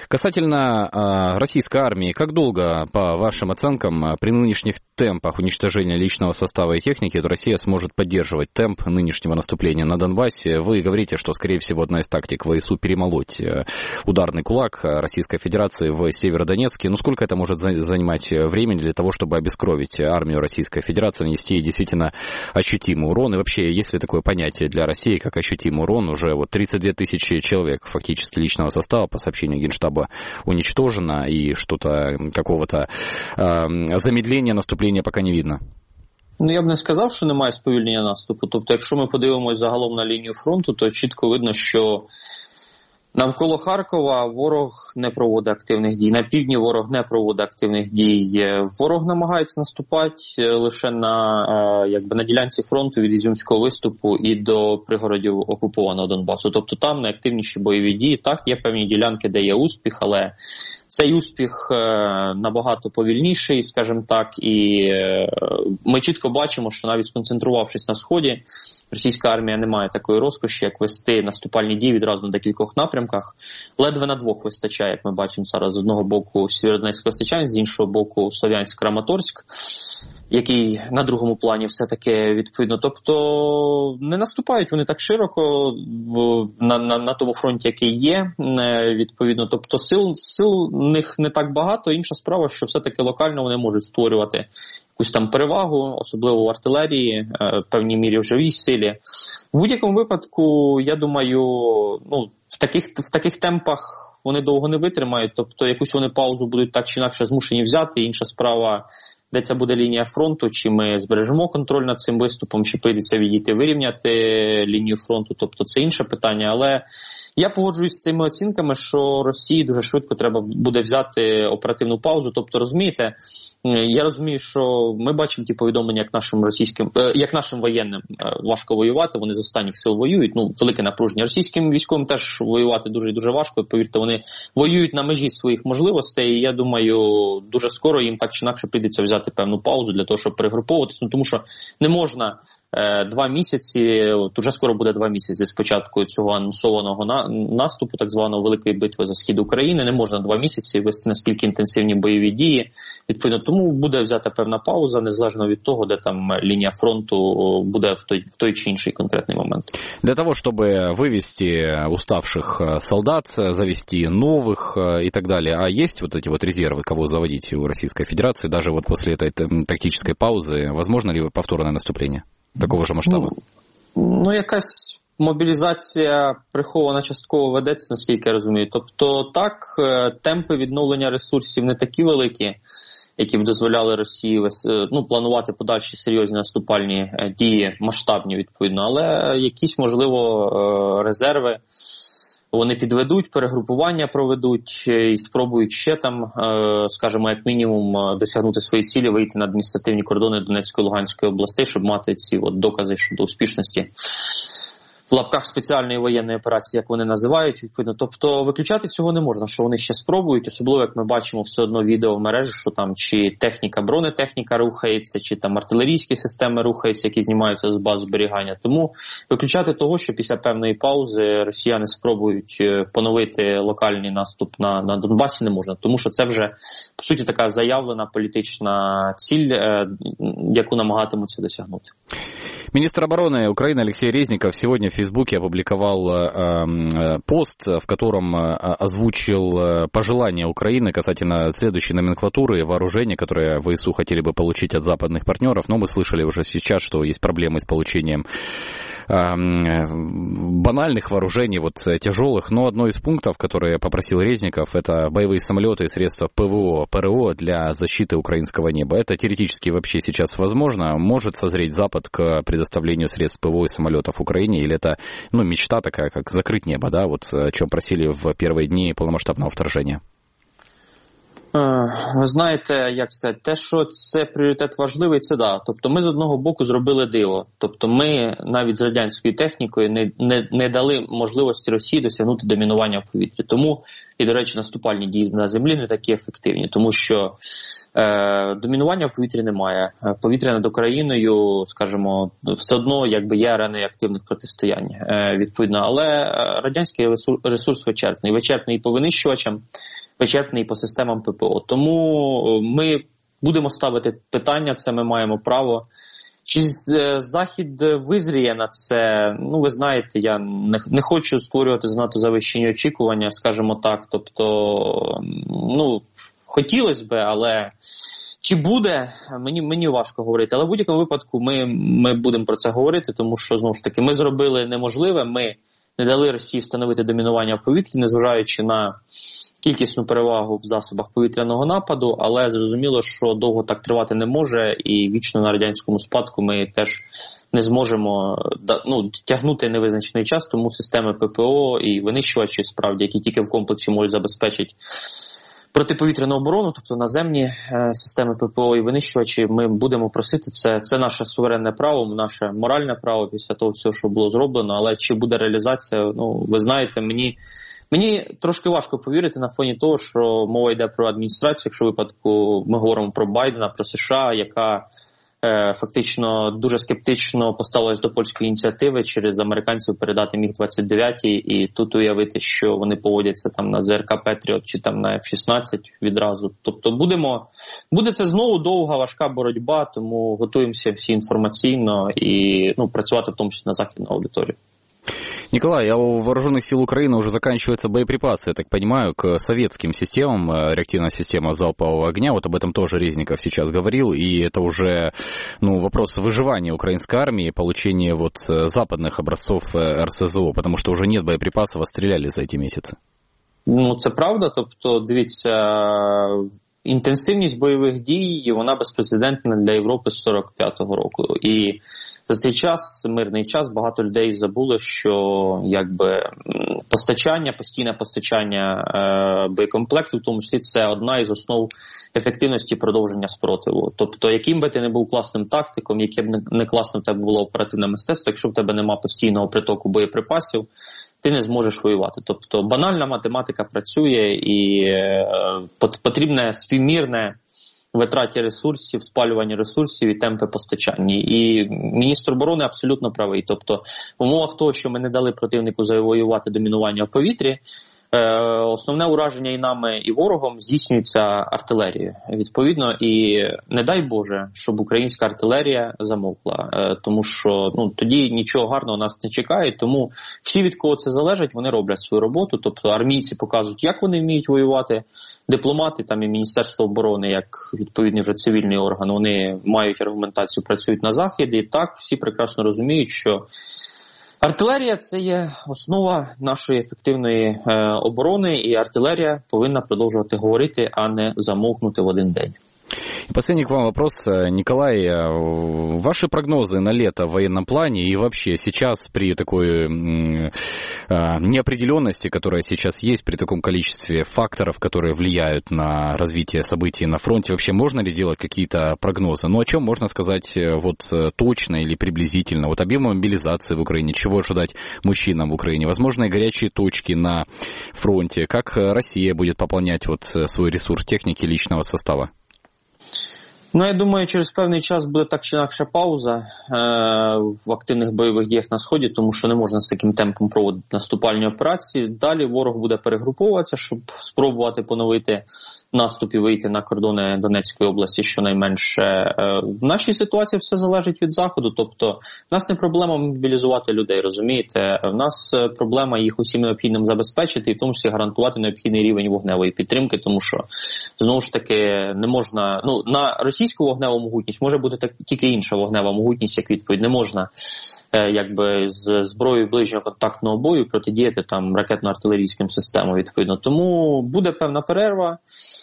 касательно российской армии, как долго, по вашим оценкам, при нынешних темпах уничтожения личного состава и техники Россия сможет поддерживать темп нынешнего наступления на Донбассе? Вы говорите, что, скорее всего, одна из тактик ВСУ перемолоть ударный кулак Российской Федерации в Северодонецке. Но сколько это может занимать времени для того, чтобы обескровить армию Российской Федерации, нанести действительно ощутимый урон? И вообще, есть ли такое понятие для России, как ощутимый урон? Уже вот 32 тысячи человек фактически личного состава, по сообщению Генштаба, уничтожено, и что-то, какого-то замедления наступления пока не видно. Ну, я б не сказав, що немає сповільнення наступу. Тобто, якщо ми подивимось загалом на лінію фронту, то чітко видно, що навколо Харкова ворог не проводить активних дій. На півдні ворог не проводить активних дій. Ворог намагається наступати лише на ділянці фронту від Ізюмського виступу і до пригородів окупованого Донбасу. Тобто там найактивніші бойові дії. Так, є певні ділянки, де є успіх, але цей успіх набагато повільніший, скажімо так, і ми чітко бачимо, що навіть сконцентрувавшись на Сході, російська армія не має такої розкоші, як вести наступальні дії відразу на декількох напрямках. Ледве на двох вистачає, як ми бачимо зараз, з одного боку Сєвєродонецьк-Лисичанськ, з іншого боку Слов'янськ-Краматорськ, який на другому плані все-таки відповідно. Тобто не наступають вони так широко на тому фронті, який є, відповідно. Тобто сил в них не так багато. Інша справа, що все-таки локально вони можуть створювати якусь там перевагу, особливо в артилерії, в певній мірі в живій силі. В будь-якому випадку, я думаю, в таких темпах вони довго не витримають. Тобто якусь вони паузу будуть так чи інакше змушені взяти. Інша справа, де це буде лінія фронту, чи ми збережемо контроль над цим виступом, чи прийдеться відійти, вирівняти лінію фронту, тобто це інше питання. Але я погоджуюсь з цими оцінками, що Росії дуже швидко треба буде взяти оперативну паузу. Тобто, розумієте, я розумію, що ми бачимо ті повідомлення, як нашим воєнним важко воювати, вони з останніх сил воюють, велике напруження. Російським військовим теж воювати дуже-дуже важко, повірте, вони воюють на межі своїх можливостей, і я думаю, дуже скоро їм так чи інакше прийдеться взяти певну паузу для того, щоб перегруповуватися, тому що не можна 2 місяці, уже скоро буде 2 місяці з початку цього анонсованого наступу, так званого Великої битви за схід України, не можна 2 місяці вести настільки інтенсивні бойові дії, відповідно, тому буде взята певна пауза, незалежно від того, де там лінія фронту буде в той чи інший конкретний момент. Для того, чтобы вывести уставших солдат, завести новых и так далее, а есть вот эти вот резервы, кого заводить у Российской Федерации, даже вот после этой тактической паузы, возможно ли повторное наступление такого ж масштабу? Якась мобілізація прихована частково ведеться, наскільки я розумію. Тобто так, темпи відновлення ресурсів не такі великі, які б дозволяли Росії планувати подальші серйозні наступальні дії, масштабні відповідно, але якісь, можливо, резерви вони підведуть, перегрупування проведуть і спробують ще там, скажімо, як мінімум досягнути свої цілі, вийти на адміністративні кордони Донецької і Луганської областей, щоб мати ці докази щодо успішності в лапках спеціальної воєнної операції, як вони називають, відповідно. Тобто виключати цього не можна, що вони ще спробують, особливо, як ми бачимо все одно відео в мережі, що там чи техніка, бронетехніка рухається, чи там артилерійські системи рухаються, які знімаються з баз зберігання. Тому виключати того, що після певної паузи росіяни спробують поновити локальний наступ на Донбасі, не можна. Тому що це вже, по суті, така заявлена політична ціль, яку намагатимуться досягнути. Министр обороны Украины Алексей Резников сегодня в Фейсбуке опубликовал пост, в котором озвучил пожелания Украины касательно следующей номенклатуры вооружения, которые ВСУ хотели бы получить от западных партнеров. Но мы слышали уже сейчас, что есть проблемы с получением банальных вооружений, вот тяжелых, но одно из пунктов, которые попросил Резников, это боевые самолеты и средства ПВО, ПРО для защиты украинского неба. Это теоретически вообще сейчас возможно? Может созреть Запад к предоставлению средств ПВО и самолетов Украине? Или это мечта такая, как закрыть небо, да, вот о чем просили в первые дни полномасштабного вторжения? Ви знаєте, як сказати, те, що це пріоритет важливий, це да. Тобто ми з одного боку зробили диво. Тобто ми навіть з радянською технікою не дали можливості Росії досягнути домінування в повітрі. Тому, і, до речі, наступальні дії на землі не такі ефективні. Тому що домінування в повітрі немає. Повітря над Україною, скажімо, все одно є ареною активних протистоянь. Відповідно. Але радянський ресурс вичерпний. Вичерпний і по винищувачам, вичерпний по системам ППО. Тому ми будемо ставити питання, це ми маємо право. Чи Захід визріє на це? Ви знаєте, я не хочу створювати занадто завищені очікування, скажімо так. Тобто, хотілося б, але чи буде, мені важко говорити. Але в будь-якому випадку ми будемо про це говорити, тому що, знову ж таки, ми зробили неможливе, ми не дали Росії встановити домінування в повітрі, незважаючи на кількісну перевагу в засобах повітряного нападу, але зрозуміло, що довго так тривати не може, і вічно на радянському спадку ми теж не зможемо тягнути невизначений час, тому системи ППО і винищувачі, справді, які тільки в комплексі можуть забезпечити протиповітряну оборону, тобто наземні системи ППО і винищувачі, ми будемо просити, це наше суверенне право, наше моральне право після того всього, що було зроблено, але чи буде реалізація, ви знаєте, Мені трошки важко повірити на фоні того, що мова йде про адміністрацію, якщо в випадку ми говоримо про Байдена, про США, яка фактично дуже скептично поставилась до польської ініціативи через американців передати Міг-29, і тут уявити, що вони поводяться там на ЗРК Петріот чи там на F-16 відразу. Тобто буде це знову довга, важка боротьба, тому готуємося всі інформаційно і працювати в тому числі на західну аудиторію. Николай, а у вооруженных сил Украины уже заканчиваются боеприпасы, я так понимаю, к советским системам, реактивная система залпового огня, вот об этом тоже Резников сейчас говорил, и это уже вопрос выживания украинской армии, получения западных образцов РСЗО, потому что уже нет боеприпасов, а стреляли за эти месяцы. Це правда, тобто, дивіться, інтенсивність бойових дій, вона безпрецедентна для Європи з 45-го року. І за цей час, мирний час, багато людей забули, що постійне постачання боєкомплекту, в тому числі це одна із основ ефективності продовження спротиву. Тобто, яким би ти не був класним тактиком, яким не класним в тебе було оперативне мистецтво, якщо в тебе нема постійного притоку боєприпасів, ти не зможеш воювати. Тобто банальна математика працює і потрібне співмірне витраті ресурсів, спалювання ресурсів і темпи постачання. І міністр оборони абсолютно правий. Тобто в умовах того, що ми не дали противнику завоювати домінування в повітрі, основне ураження і нами, і ворогом здійснюється артилерією. Відповідно, і не дай Боже, щоб українська артилерія замовкла. Тому що тоді нічого гарного нас не чекає. Тому всі, від кого це залежить, вони роблять свою роботу. Тобто армійці показують, як вони вміють воювати. Дипломати, там і Міністерство оборони, як відповідний вже цивільний орган, вони мають аргументацію, працюють на Заході. І так всі прекрасно розуміють, що артилерія – це є основа нашої ефективної оборони, і артилерія повинна продовжувати говорити, а не замовкнути в один день. И последний к вам вопрос, Николай. Ваши прогнозы на лето в военном плане и вообще сейчас при такой неопределенности, которая сейчас есть, при таком количестве факторов, которые влияют на развитие событий на фронте, вообще можно ли делать какие-то прогнозы? О чем можно сказать точно или приблизительно? Объем мобилизации в Украине, чего ожидать мужчинам в Украине? Возможные горячие точки на фронте? Как Россия будет пополнять свой ресурс техники и личного состава? Я думаю, через певний час буде так чи інакше пауза в активних бойових діях на Сході, тому що не можна з таким темпом проводити наступальні операції. Далі ворог буде перегруповуватися, щоб спробувати поновити наступ і вийти на кордони Донецької області щонайменше. В нашій ситуації все залежить від Заходу, тобто в нас не проблема мобілізувати людей, розумієте? В нас проблема їх усім необхідним забезпечити і в тому числі гарантувати необхідний рівень вогневої підтримки, тому що, знову ж таки, не можна, на російську вогневу могутність, може бути тільки інша вогнева могутність, як відповідь. Не можна з зброєю ближнього контактного бою протидіяти там ракетно-артилерійським системам, відповідно. Тому буде певна перерва.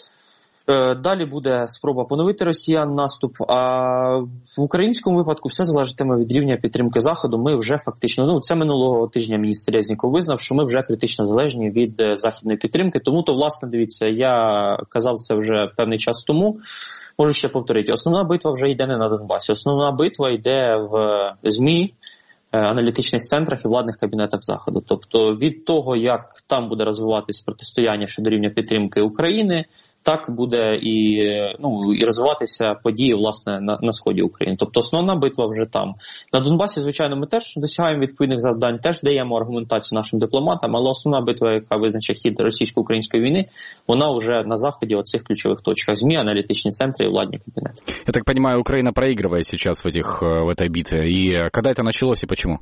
Далі буде спроба поновити росіян наступ, а в українському випадку все залежатиме від рівня підтримки Заходу. Ми вже фактично, це минулого тижня міністр Резніков визнав, що ми вже критично залежні від західної підтримки. Тому то, власне, дивіться, я казав це вже певний час тому, можу ще повторити. Основна битва вже йде не на Донбасі, основна битва йде в ЗМІ, аналітичних центрах і владних кабінетах Заходу. Тобто від того, як там буде розвиватись протистояння щодо рівня підтримки України, так буде і розвиватися події, власне, на сході України. Тобто основна битва вже там. На Донбасі, звичайно, ми теж досягаємо відповідних завдань, теж даємо аргументацію нашим дипломатам, але основна битва, яка визначить хід російсько-української війни, вона вже на Заході, оцих ключових точках ЗМІ, аналітичні центры и владные кабинеты. Я так понимаю, Украина проигрывает сейчас в этой битве. И когда это началось и почему?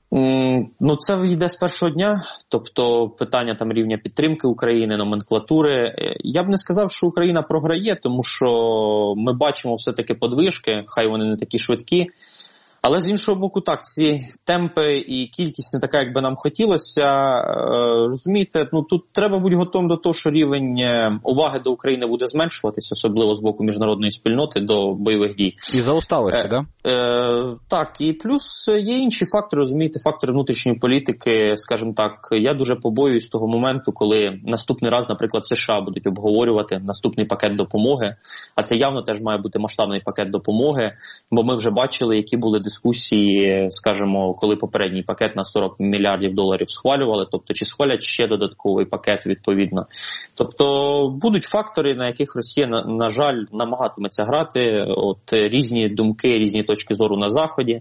Це йде з першого дня, тобто питання там рівня підтримки України, номенклатури. Я б не сказав, що Україна програє, тому що ми бачимо все-таки подвижки, хай вони не такі швидкі. Але з іншого боку, так, ці темпи і кількість не така, як би нам хотілося. Розумієте, тут треба бути готовим до того, що рівень уваги до України буде зменшуватися, особливо з боку міжнародної спільноти до бойових дій. І за усталості, да? Так, і плюс є інші фактори, розумієте, фактори внутрішньої політики, скажімо так. Я дуже побоююсь того моменту, коли наступний раз, наприклад, США будуть обговорювати наступний пакет допомоги, а це явно теж має бути масштабний пакет допомоги, бо ми вже бачили, які були дискусії, скажімо, коли попередній пакет на 40 мільярдів доларів схвалювали, тобто чи схвалять ще додатковий пакет відповідно. Тобто будуть фактори, на яких Росія, на жаль, намагатиметься грати, різні думки, різні точки зору на Заході,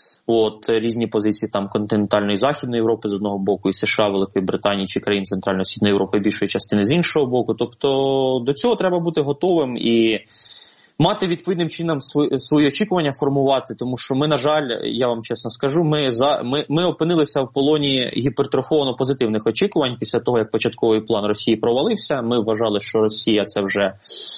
різні позиції там континентальної Західної Європи з одного боку і США, Великої Британії чи країн Центрально-Східної Європи більшої частини з іншого боку. Тобто до цього треба бути готовим і мати відповідним чином свої очікування формувати, тому що ми, на жаль, я вам чесно скажу, ми опинилися в полоні гіпертрофовано позитивних очікувань після того, як початковий план Росії провалився. Ми вважали, що Росія це вже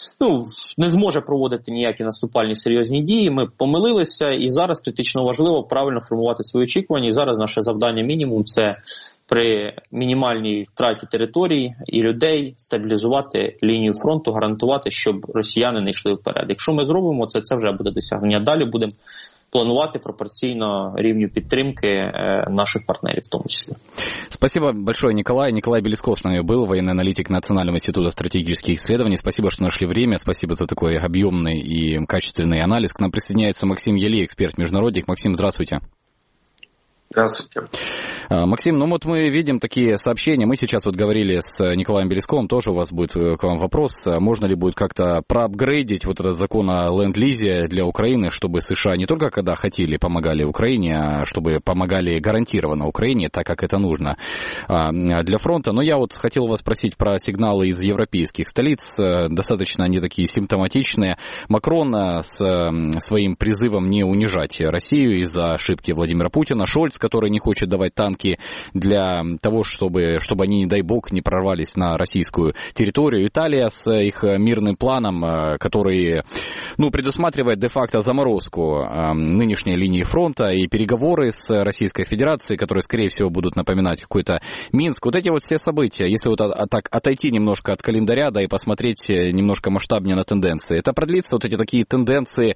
не зможе проводити ніякі наступальні серйозні дії. Ми помилилися, і зараз критично важливо правильно формувати свої очікування. І зараз наше завдання мінімум – це при мінімальній втраті території і людей стабілізувати лінію фронту, гарантувати, щоб росіяни не йшли вперед. Якщо ми зробимо це, це вже буде досягнення. Далі будемо планувати пропорційно рівню підтримки наших партнерів в тому числі. Спасибо большое, Николай. Николай Белисков с нами был, военный аналитик Национального института стратегических исследований. Спасибо, что нашли время. Спасибо за такой объемный и качественный анализ. К нам присоединяется Максим Яли, эксперт-международник. Максим, здравствуйте. Здравствуйте. Максим, мы видим такие сообщения. Мы сейчас говорили с Николаем Белисковым, тоже у вас будет к вам вопрос. Можно ли будет как-то проапгрейдить этот закон о ленд-лизе для Украины, чтобы США не только когда хотели помогали Украине, а чтобы помогали гарантированно Украине, так как это нужно для фронта. Но я хотел вас спросить про сигналы из европейских столиц. Достаточно они такие симптоматичные. Макрон с своим призывом не унижать Россию из-за ошибки Владимира Путина. Шольц, который не хочет давать танки для того, чтобы они, не дай бог, не прорвались на российскую территорию. Италия с их мирным планом, который предусматривает де-факто заморозку нынешней линии фронта и переговоры с Российской Федерацией, которые, скорее всего, будут напоминать какой-то Минск. Эти все события, если так отойти немножко от календаря, да, и посмотреть немножко масштабнее на тенденции, это продлится, эти такие тенденции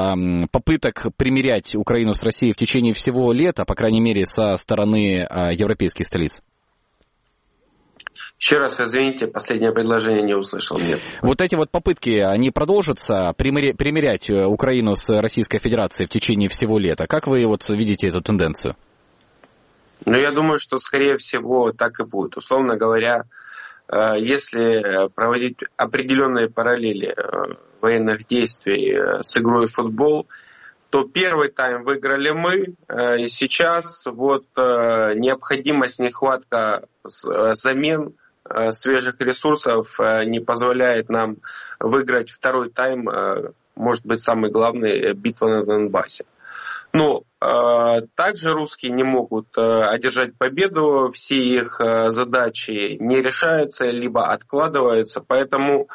попыток примирять Украину с Россией в течение всего лета, по крайней мере, со стороны европейских столиц? Еще раз, извините, последнее предложение не услышал. Нет. Эти попытки, они продолжатся примирять Украину с Российской Федерацией в течение всего лета? Как вы видите эту тенденцию? Я думаю, что, скорее всего, так и будет. Условно говоря, если проводить определенные параллели военных действий с игрой в футбол, то первый тайм выиграли мы, и сейчас необходимость, нехватка замен свежих ресурсов не позволяет нам выиграть второй тайм, может быть, самый главный, битва на Донбассе. Но также русские не могут одержать победу, все их задачи не решаются, либо откладываются, поэтому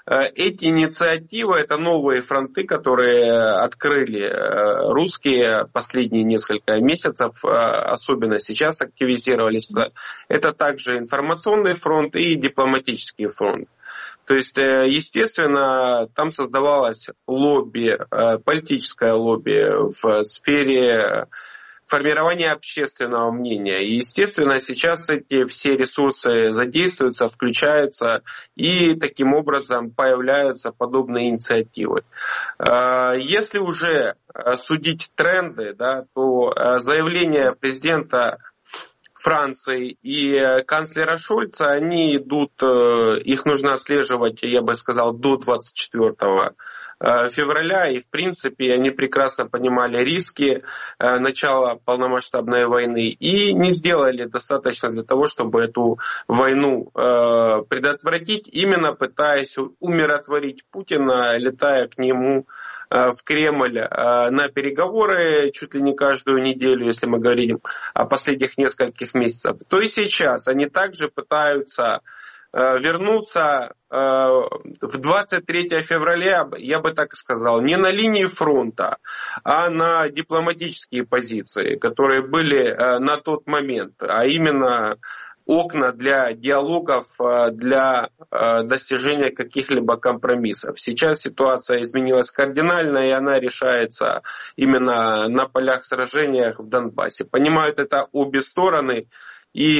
эти инициативы, это новые фронты, которые открыли русские последние несколько месяцев, особенно сейчас активизировались. Это также информационный фронт и дипломатический фронт. То есть, естественно, там создавалось лобби, политическое лобби в сфере формирования общественного мнения. И, естественно, сейчас эти все ресурсы задействуются, включаются, и таким образом появляются подобные инициативы. Если уже судить тренды, да, то заявления президента Франции и канцлера Шольца, они идут, их нужно отслеживать, я бы сказал, до 24 февраля, и в принципе они прекрасно понимали риски начала полномасштабной войны и не сделали достаточно для того, чтобы эту войну предотвратить, именно пытаясь умиротворить Путина, летая к нему в Кремль на переговоры чуть ли не каждую неделю, если мы говорим о последних нескольких месяцах, то и сейчас они также пытаются вернуться в 23 февраля, я бы так сказал, не на линии фронта, а на дипломатические позиции, которые были на тот момент, а именно окна для диалогов, для достижения каких-либо компромиссов. Сейчас ситуация изменилась кардинально, и она решается именно на полях сражениях в Донбассе. Понимают это обе стороны и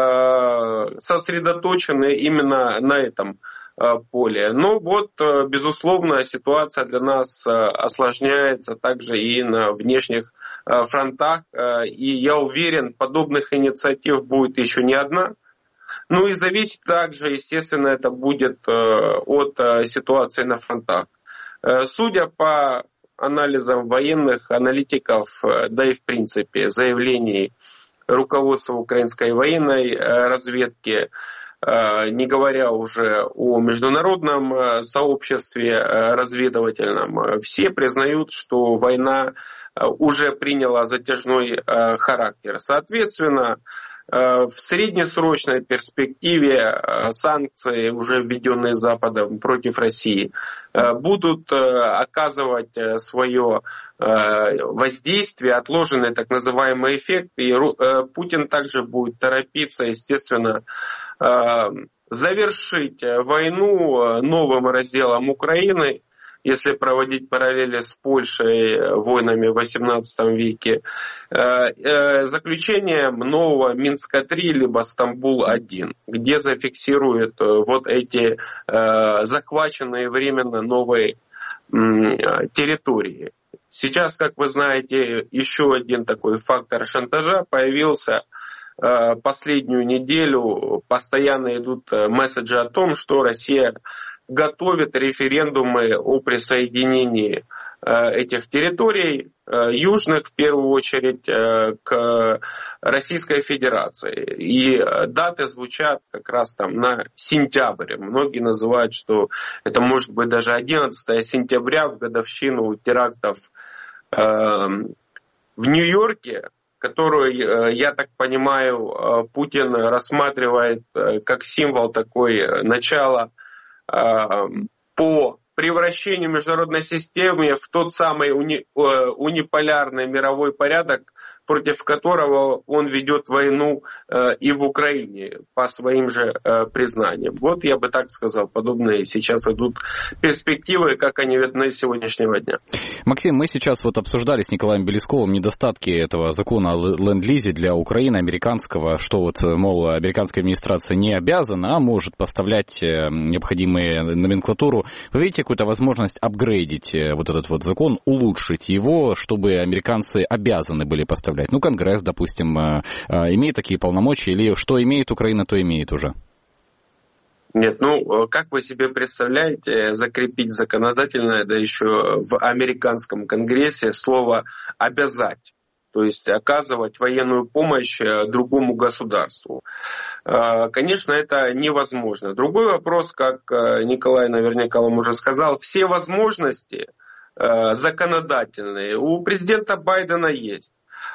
сосредоточены именно на этом поле. Но вот, безусловно, ситуация для нас осложняется также и на внешних фронтах. И я уверен, подобных инициатив будет еще не одна. Ну и зависит также, естественно, это будет от ситуации на фронтах. Судя по анализам военных аналитиков, да и в принципе заявлений руководства украинской военной разведки, не говоря уже о международном сообществе разведывательном, все признают, что война уже приняла затяжной характер. Соответственно, в среднесрочной перспективе санкции, уже введенные Западом против России, будут оказывать свое воздействие, отложенный так называемый эффект, и Путин также будет торопиться, естественно, завершить войну новым разделом Украины, если проводить параллели с Польшей, войнами в XVIII веке, заключением нового Минска-3 либо Стамбул-1, где зафиксируют вот эти захваченные временно новые территории. Сейчас, как вы знаете, еще один такой фактор шантажа появился. Последнюю неделю постоянно идут месседжи о том, что Россия готовит референдумы о присоединении этих территорий, южных в первую очередь, к Российской Федерации. И даты звучат как раз там на сентябрь. Многие называют, что это может быть даже 11 сентября, в годовщину терактов в Нью-Йорке, которую, я так понимаю, Путин рассматривает как символ такой начала по превращению международной системы в тот самый униполярный мировой порядок, против которого он ведет войну и в Украине, по своим же признаниям. Вот я бы так сказал, подобные сейчас идут перспективы, как они видны с сегодняшнего дня. Максим, мы сейчас вот обсуждали с Николаем Белесковым недостатки этого закона о ленд-лизе для Украины, американского, что вот, мол, американская администрация не обязана, а может поставлять необходимые номенклатуру. Вы видите какую-то возможность апгрейдить вот этот вот закон, улучшить его, чтобы американцы обязаны были поставлять? Ну, Конгресс, допустим, имеет такие полномочия, или что имеет Украина, то имеет уже? Нет, ну, как вы себе представляете, закрепить законодательное, да еще в американском Конгрессе слово «обязать», то есть оказывать военную помощь другому государству? Конечно, это невозможно. Другой вопрос, как Николай наверняка вам уже сказал, все возможности законодательные у президента Байдена есть.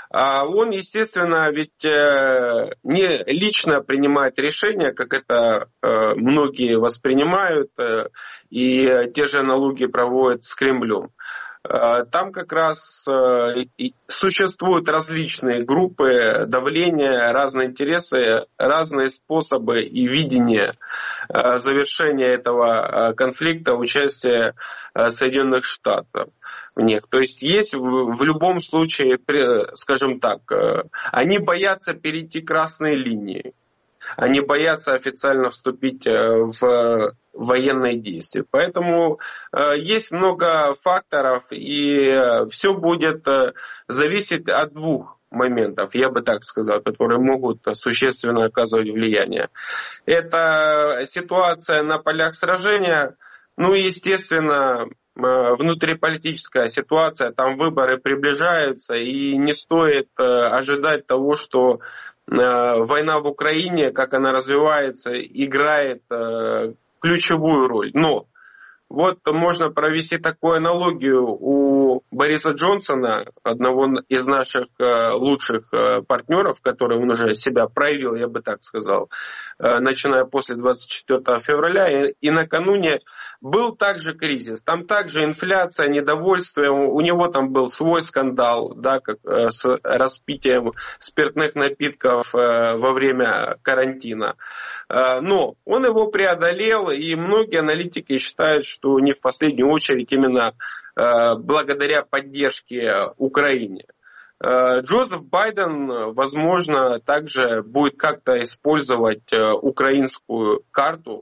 он, естественно, ведь не лично принимает решения, как это многие воспринимают, и те же аналогии проводят с Кремлем. Там как раз существуют различные группы давления, разные интересы, разные способы и видения завершения этого конфликта, участия Соединенных Штатов в них. То есть в любом случае, скажем так, они боятся перейти красные линии. Они боятся официально вступить в военные действия. Поэтому есть много факторов, и все будет зависеть от двух моментов, я бы так сказал, которые могут существенно оказывать влияние. Это ситуация на полях сражения, естественно, внутриполитическая ситуация, там выборы приближаются, и не стоит ожидать того, что война в Украине, как она развивается, играет ключевую роль. Но вот можно провести такую аналогию. У Бориса Джонсона, одного из наших лучших партнеров, который он уже себя проявил, я бы так сказал, начиная после 24 февраля, и накануне был также кризис. Там также инфляция, недовольство. У него там был свой скандал, да, как с распитием спиртных напитков во время карантина. Но он его преодолел, и многие аналитики считают, что не в последнюю очередь именно благодаря поддержке Украине. Джозеф Байден, возможно, также будет как-то использовать украинскую карту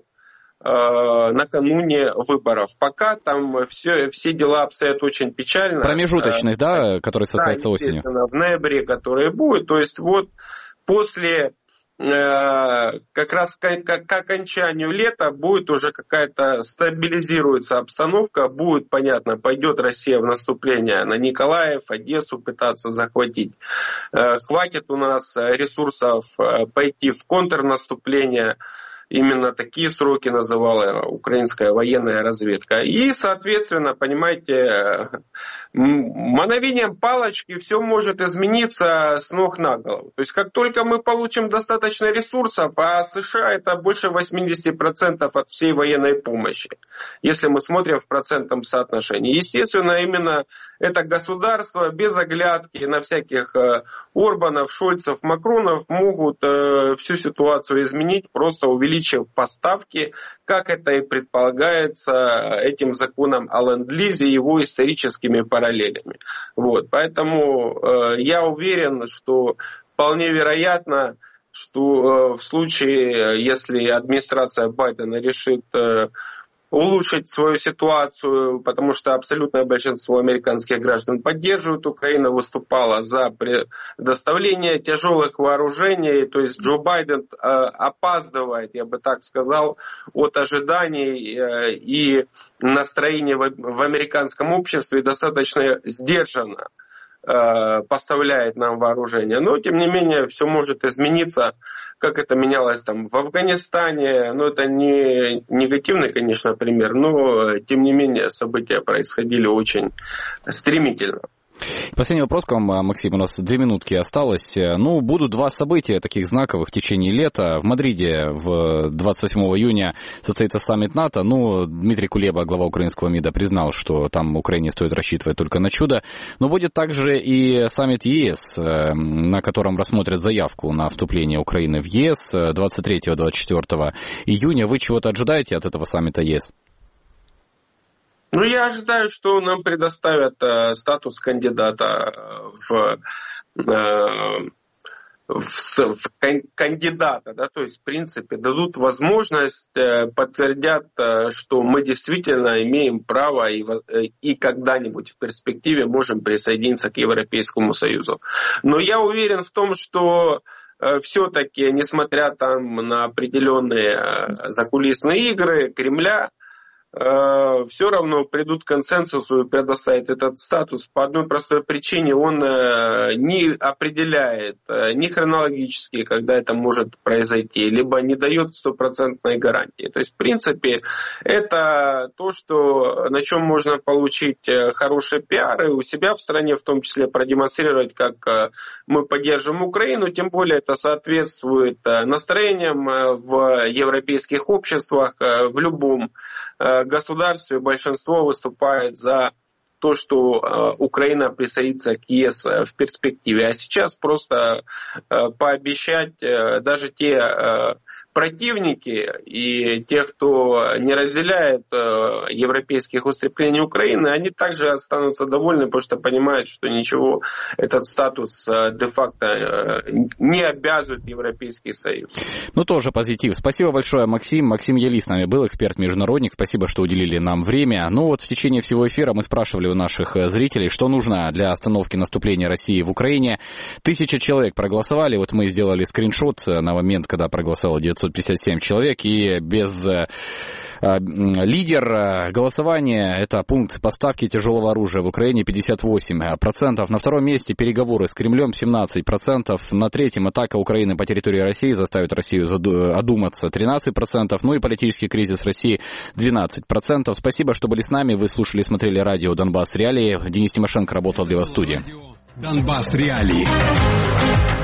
накануне выборов. Пока там все дела обстоят очень печально. Промежуточных, да, которые состоятся осенью? В ноябре, которые будут. То есть вот после как раз к окончанию лета будет уже какая-то стабилизируется обстановка, будет понятно, пойдет Россия в наступление на Николаев, Одессу пытаться захватить. Хватит у нас ресурсов пойти в контрнаступление. Именно такие сроки называла украинская военная разведка. И, соответственно, понимаете, мановением палочки все может измениться с ног на голову. То есть, как только мы получим достаточно ресурсов, а США это больше 80% от всей военной помощи, если мы смотрим в процентном соотношении. Естественно, именно это государство без оглядки на всяких Орбанов, Шольцев, Макронов могут всю ситуацию изменить, просто увеличив поставки, как это и предполагается этим законом о ленд-лизе и его историческими параллелями. Вот. Поэтому я уверен, что вполне вероятно, что в случае, если администрация Байдена решит улучшить свою ситуацию, потому что абсолютное большинство американских граждан поддерживают Украину, выступало за предоставление тяжелых вооружений. То есть Джо Байден опаздывает, я бы так сказал, от ожиданий, и настроение в американском обществе достаточно сдержанно поставляет нам вооружение. Но, тем не менее, все может измениться, как это менялось там в Афганистане. Ну, это не негативный, конечно, пример, но, тем не менее, события происходили очень стремительно. Последний вопрос к вам, Максим, у нас 2 минутки осталось. Ну, будут 2 события таких знаковых в течение лета. В Мадриде в 28 июня состоится саммит НАТО. Ну, Дмитрий Кулеба, глава украинского МИДа, признал, что там Украине стоит рассчитывать только на чудо. Но будет также и саммит ЕС, на котором рассмотрят заявку на вступление Украины в ЕС 23-24 июня. Вы чего-то ожидаете от этого саммита ЕС? Ну, я ожидаю, что нам предоставят статус кандидата кандидата, да, то есть, в принципе, дадут возможность, подтвердят, что мы действительно имеем право и когда-нибудь в перспективе можем присоединиться к Европейскому Союзу. Но я уверен в том, что все-таки, несмотря там на определенные закулисные игры Кремля, все равно придут к консенсусу и предоставят этот статус по одной простой причине. Он не определяет ни хронологически, когда это может произойти, либо не дает стопроцентной гарантии. То есть, в принципе, это то, на чем можно получить хороший пиар и у себя в стране, в том числе продемонстрировать, как мы поддерживаем Украину, тем более это соответствует настроениям в европейских обществах, в любом государстве большинство выступает за то, что Украина присоединится к ЕС в перспективе. А сейчас просто пообещать даже те противники и те, кто не разделяет европейских устремлений Украины, они также останутся довольны, потому что понимают, что ничего этот статус де-факто не обязывает Европейский Союз. Ну, тоже позитив. Спасибо большое, Максим. Максим Ели с нами был, эксперт-международник. Спасибо, что уделили нам время. Ну, вот в течение всего эфира мы спрашивали у наших зрителей, что нужно для остановки наступления России в Украине. 1000 человек проголосовали. Вот мы сделали скриншот на момент, когда проголосовало 957 человек, и без лидер голосования — это пункт поставки тяжелого оружия в Украине 58%. На втором месте переговоры с Кремлем 17%. На третьем атака Украины по территории России заставит Россию одуматься 13%. Ну и политический кризис России 12%. Спасибо, что были с нами. Вы слушали и смотрели радио «Донбасс Реалии». Денис Тимошенко работал для вас в студии. «Донбасс Реалии».